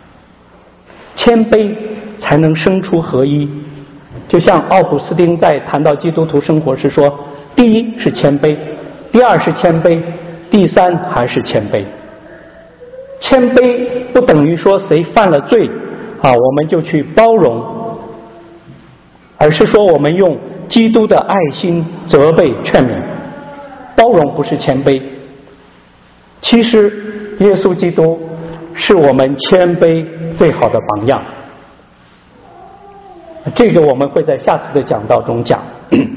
谦卑才能生出合一。就像奥古斯丁在谈到基督徒生活时说，第一是谦卑，第二是谦卑，第三还是谦卑。谦卑不等于说谁犯了罪啊，我们就去包容，而是说我们用基督的爱心责备劝勉。包容不是谦卑，其实耶稣基督是我们谦卑最好的榜样。这个我们会在下次的讲道中讲。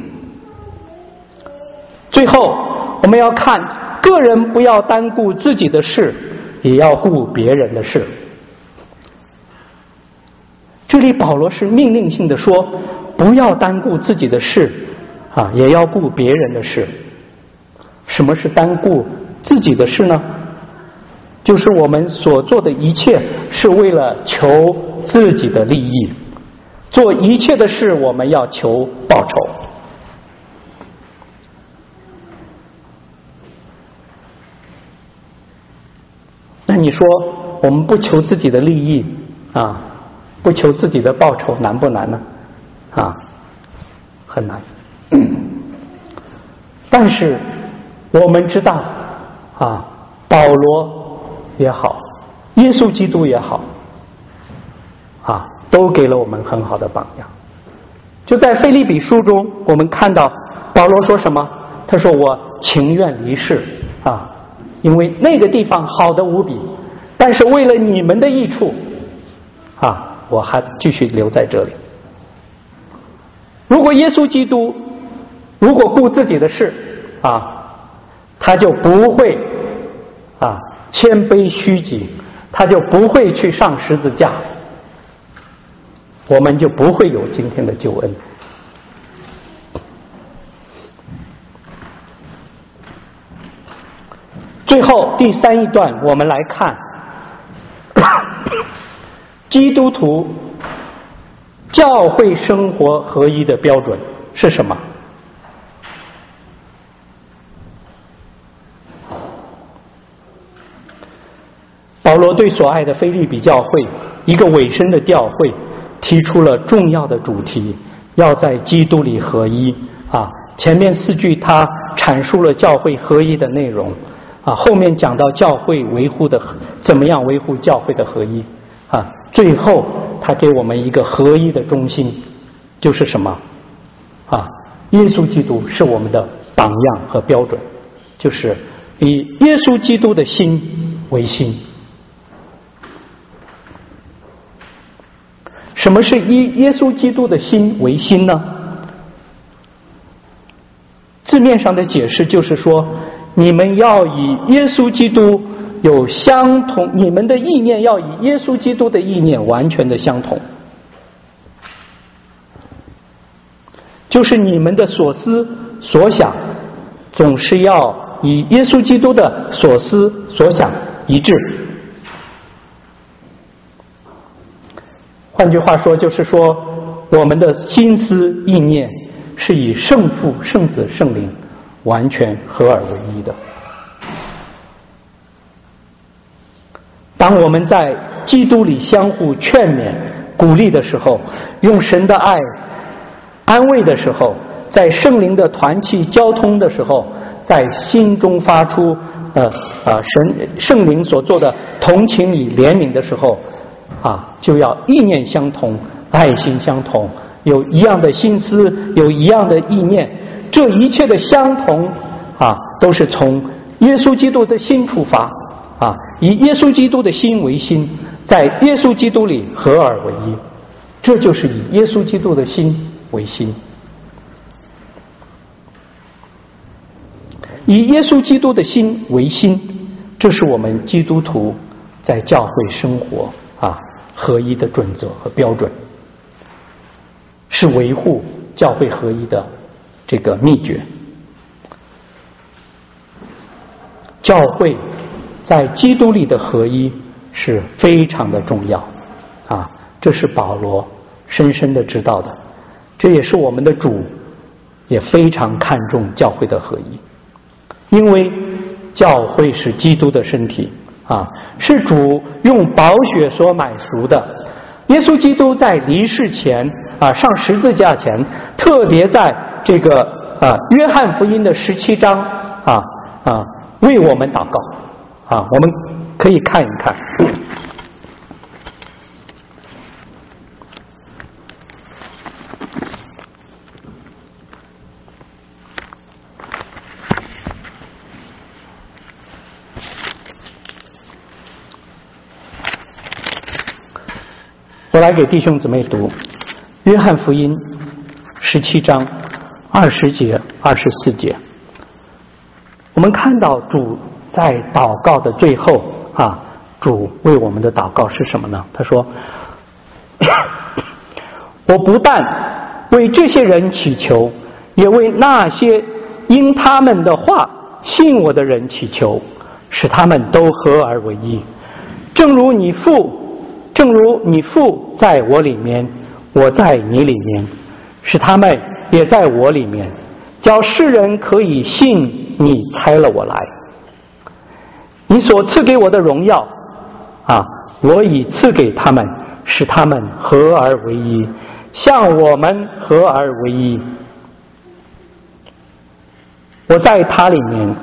最后我们要看个人不要单顾自己的事，也要顾别人的事。这里保罗是命令性的说，不要单顾自己的事啊，也要顾别人的事。什么是单顾自己的事呢？就是我们所做的一切是为了求自己的利益，做一切的事我们要求报酬。那你说我们不求自己的利益啊，不求自己的报酬难不难呢？啊，很难。但是我们知道啊，保罗也好，耶稣基督也好啊，都给了我们很好的榜样。就在腓立比书中我们看到保罗说什么，他说我情愿离世啊，因为那个地方好得无比，但是为了你们的益处啊，我还继续留在这里。如果耶稣基督如果顾自己的事啊，他就不会啊谦卑虚己，他就不会去上十字架，我们就不会有今天的救恩。最后第三一段我们来看基督徒教会生活合一的标准是什么？保罗对所爱的腓立比教会，一个委身的教会，提出了重要的主题，要在基督里合一啊。前面四句他阐述了教会合一的内容啊，后面讲到教会维护的怎么样维护教会的合一啊，最后他给我们一个合一的中心，就是什么啊？耶稣基督是我们的榜样和标准，就是以耶稣基督的心为心。什么是以耶稣基督的心为心呢？字面上的解释就是说，你们要以耶稣基督有相同，你们的意念要以耶稣基督的意念完全的相同，就是你们的所思所想总是要以耶稣基督的所思所想一致。换句话说，就是说我们的心思意念是以圣父、圣子、圣灵完全合而为一的。当我们在基督里相互劝勉、鼓励的时候，用神的爱安慰的时候，在圣灵的团契交通的时候，在心中发出呃啊神圣灵所做的同情与怜悯的时候啊，就要意念相同，爱心相同，有一样的心思，有一样的意念。这一切的相同啊，都是从耶稣基督的心出发啊，以耶稣基督的心为心，在耶稣基督里合而为一。这就是以耶稣基督的心为心。以耶稣基督的心为心，这是我们基督徒在教会生活啊合一的准则和标准，是维护教会合一的这个秘诀。教会在基督里的合一是非常的重要啊，这是保罗深深的知道的，这也是我们的主也非常看重教会的合一，因为教会是基督的身体啊，是主用宝血所买赎的耶稣基督在离世前啊，上十字架前，特别在这个啊约翰福音的十七章啊啊为我们祷告啊，我们可以看一看。我来给弟兄姊妹读约翰福音十七章二十节二十四节。我们看到主在祷告的最后啊，主为我们的祷告是什么呢？他说我不但为这些人祈求，也为那些因他们的话信我的人祈求，使他们都合而为一，正如你父正如你父在我里面，我在你里面，使他们也在我里面，叫世人可以信你差了我来。你所赐给我的荣耀啊，我已赐给他们，使他们合而为一，像我们合而为一。我在他里面，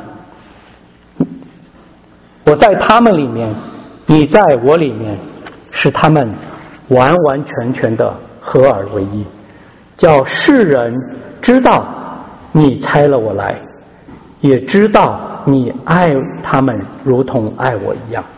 我在他们里面，你在我里面，使他们完完全全的合而为一，叫世人知道你差了我来，也知道你爱他们如同爱我一样。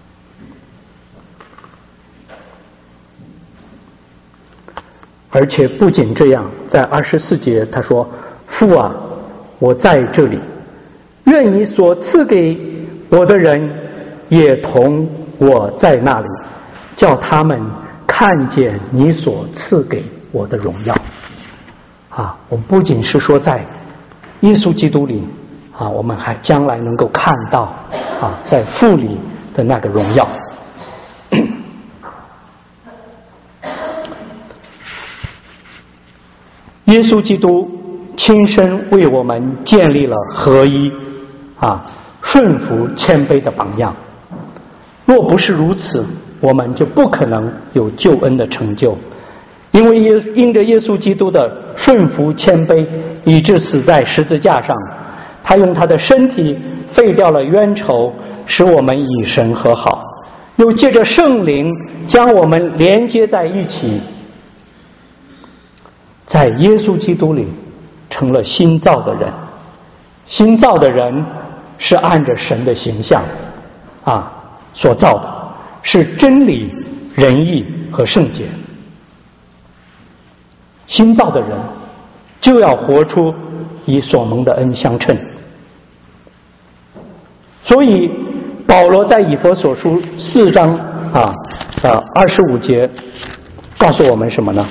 而且不仅这样，在二十四节他说，父啊，我在这里，愿你所赐给我的人也同我在那里，叫他们看见你所赐给我的荣耀。啊，我们不仅是说在耶稣基督里啊，我们还将来能够看到啊，在父里的那个荣耀。耶稣基督亲身为我们建立了合一啊，顺服谦卑的榜样。若不是如此，我们就不可能有救恩的成就。因为耶因着耶稣基督的顺服谦卑，以致死在十字架上，他用他的身体废掉了冤仇，使我们与神和好，又借着圣灵将我们连接在一起，在耶稣基督里成了新造的人。新造的人是按着神的形象啊所造的，是真理、仁义和圣洁。新造的人就要活出以所蒙的恩相称。所以保罗在以弗所书四章啊啊二十五节告诉我们什么呢？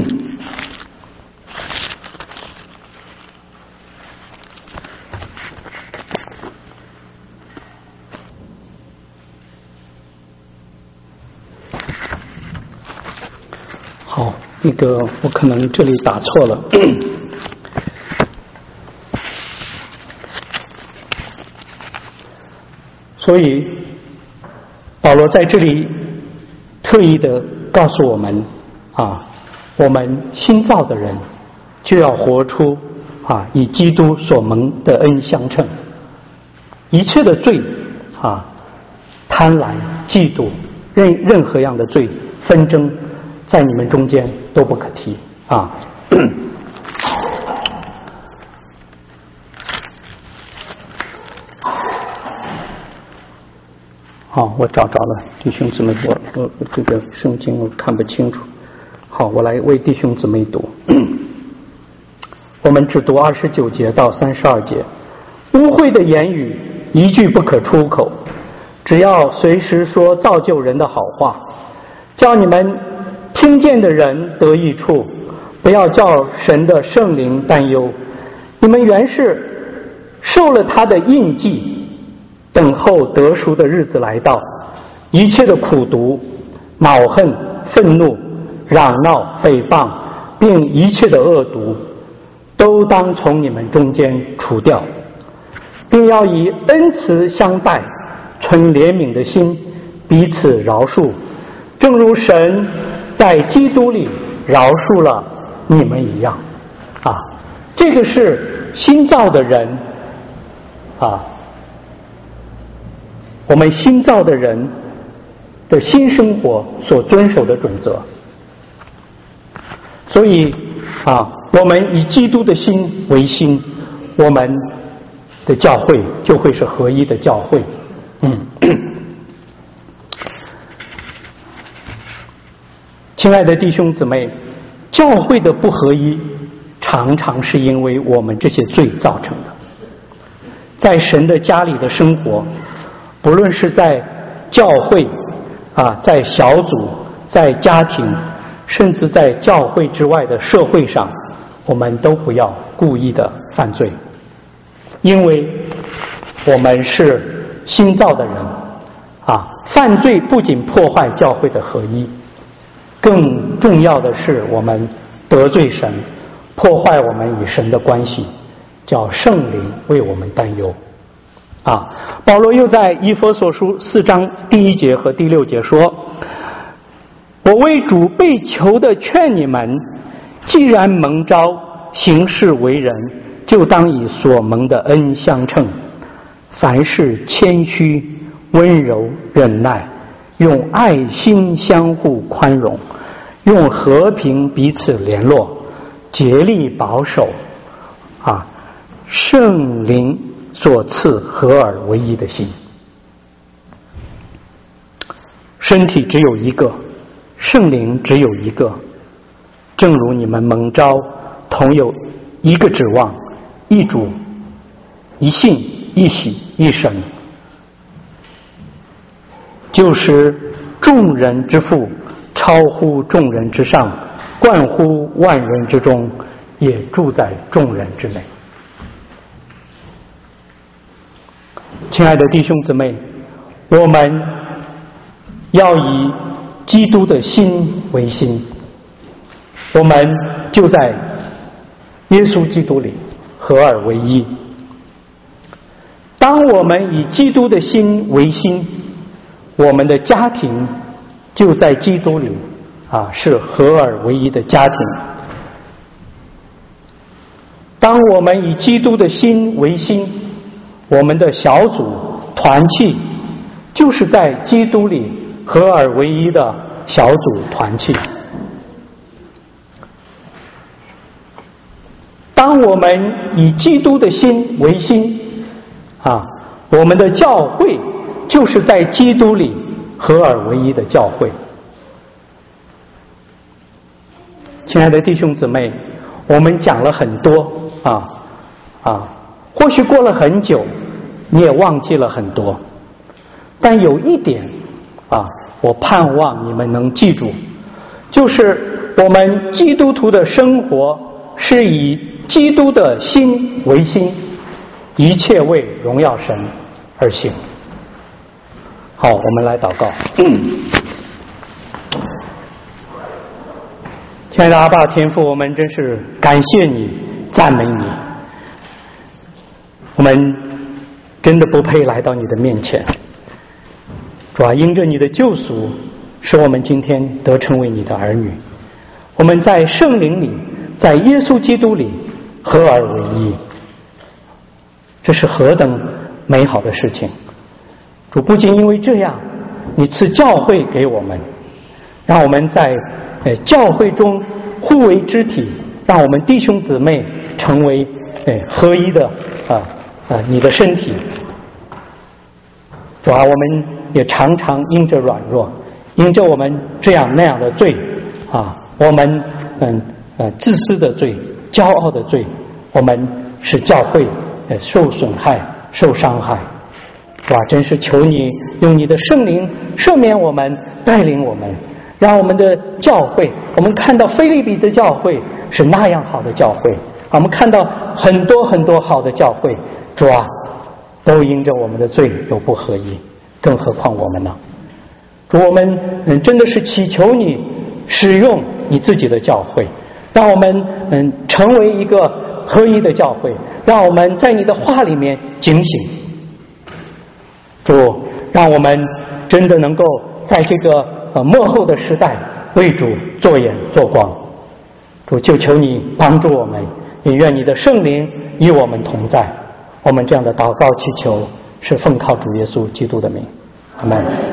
好，那个我可能这里打错了。所以保罗在这里特意的告诉我们啊，我们新造的人就要活出啊以基督所蒙的恩相称，一切的罪啊，贪婪、嫉妒，任任何样的罪、纷争，在你们中间都不可提啊。好，我找着了，弟兄姊妹，我我这个圣经我看不清楚。好，我来为弟兄姊妹读。我们只读二十九节到三十二节。污秽的言语一句不可出口，只要随时说造就人的好话，叫你们听见的人得益处，不要叫神的圣灵担忧。你们原是受了他的印记，等候得赎的日子来到，一切的苦毒、恼恨、愤怒、嚷闹、诽谤，并一切的恶毒，都当从你们中间除掉，并要以恩慈相待，存怜悯的心，彼此饶恕， 正如神在基督里饶恕了你们一样。啊，这个是新造的人啊，我们新造的人的新生活所遵守的准则。所以啊，我们以基督的心为心，我们的教会就会是合一的教会。嗯，亲爱的弟兄姊妹，教会的不合一常常是因为我们这些罪造成的。在神的家里的生活，不论是在教会啊，在小组，在家庭，甚至在教会之外的社会上，我们都不要故意的犯罪，因为我们是新造的人啊。犯罪不仅破坏教会的合一，更重要的是我们得罪神，破坏我们与神的关系，叫圣灵为我们担忧啊。保罗又在以弗所书四章第一节和第六节说，我为主被囚的劝你们，既然蒙召行事为人，就当以所蒙的恩相称，凡事谦虚温柔忍耐，用爱心相互宽容，用和平彼此联络，竭力保守啊圣灵所赐合而为一的心。身体只有一个，圣灵只有一个，正如你们蒙召同有一个指望，一主一信一喜一神，就是众人之父，超乎众人之上，冠乎万人之中，也住在众人之内。亲爱的弟兄姊妹，我们要以基督的心为心，我们就在耶稣基督里合而为一。当我们以基督的心为心，我们的家庭就在基督里啊，是合而为一的家庭。当我们以基督的心为心，我们的小组团契就是在基督里合而为一的小组团契。当我们以基督的心为心啊，我们的教会就是在基督里合而为一的教会。亲爱的弟兄姊妹，我们讲了很多啊啊，或许过了很久，你也忘记了很多，但有一点啊，我盼望你们能记住，就是我们基督徒的生活是以基督的心为心，一切为荣耀神而行。好，我们来祷告。亲爱的阿爸天父，我们真是感谢你，赞美你。我们真的不配来到你的面前，主啊，因着你的救赎，使我们今天得成为你的儿女。我们在圣灵里，在耶稣基督里合而为一，这是何等美好的事情！主不仅因为这样，你赐教会给我们，让我们在呃教会中互为肢体，让我们弟兄姊妹成为呃合一的啊啊你的身体。主啊，我们也常常因着软弱，因着我们这样那样的罪啊，我们嗯呃自私的罪、骄傲的罪，我们使教会呃受损害、受伤害。哇，真是求你用你的圣灵赦免我们，带领我们，让我们的教会，我们看到腓立比的教会是那样好的教会，我们看到很多很多好的教会，主啊，都因着我们的罪有不合一，更何况我们呢？主，我们嗯真的是祈求你使用你自己的教会，让我们嗯成为一个合一的教会，让我们在你的话里面警醒。主，让我们真的能够在这个呃末后的时代为主做盐做光。主，就求你帮助我们，也愿你的圣灵与我们同在。我们这样的祷告祈求是奉靠主耶稣基督的名，阿们。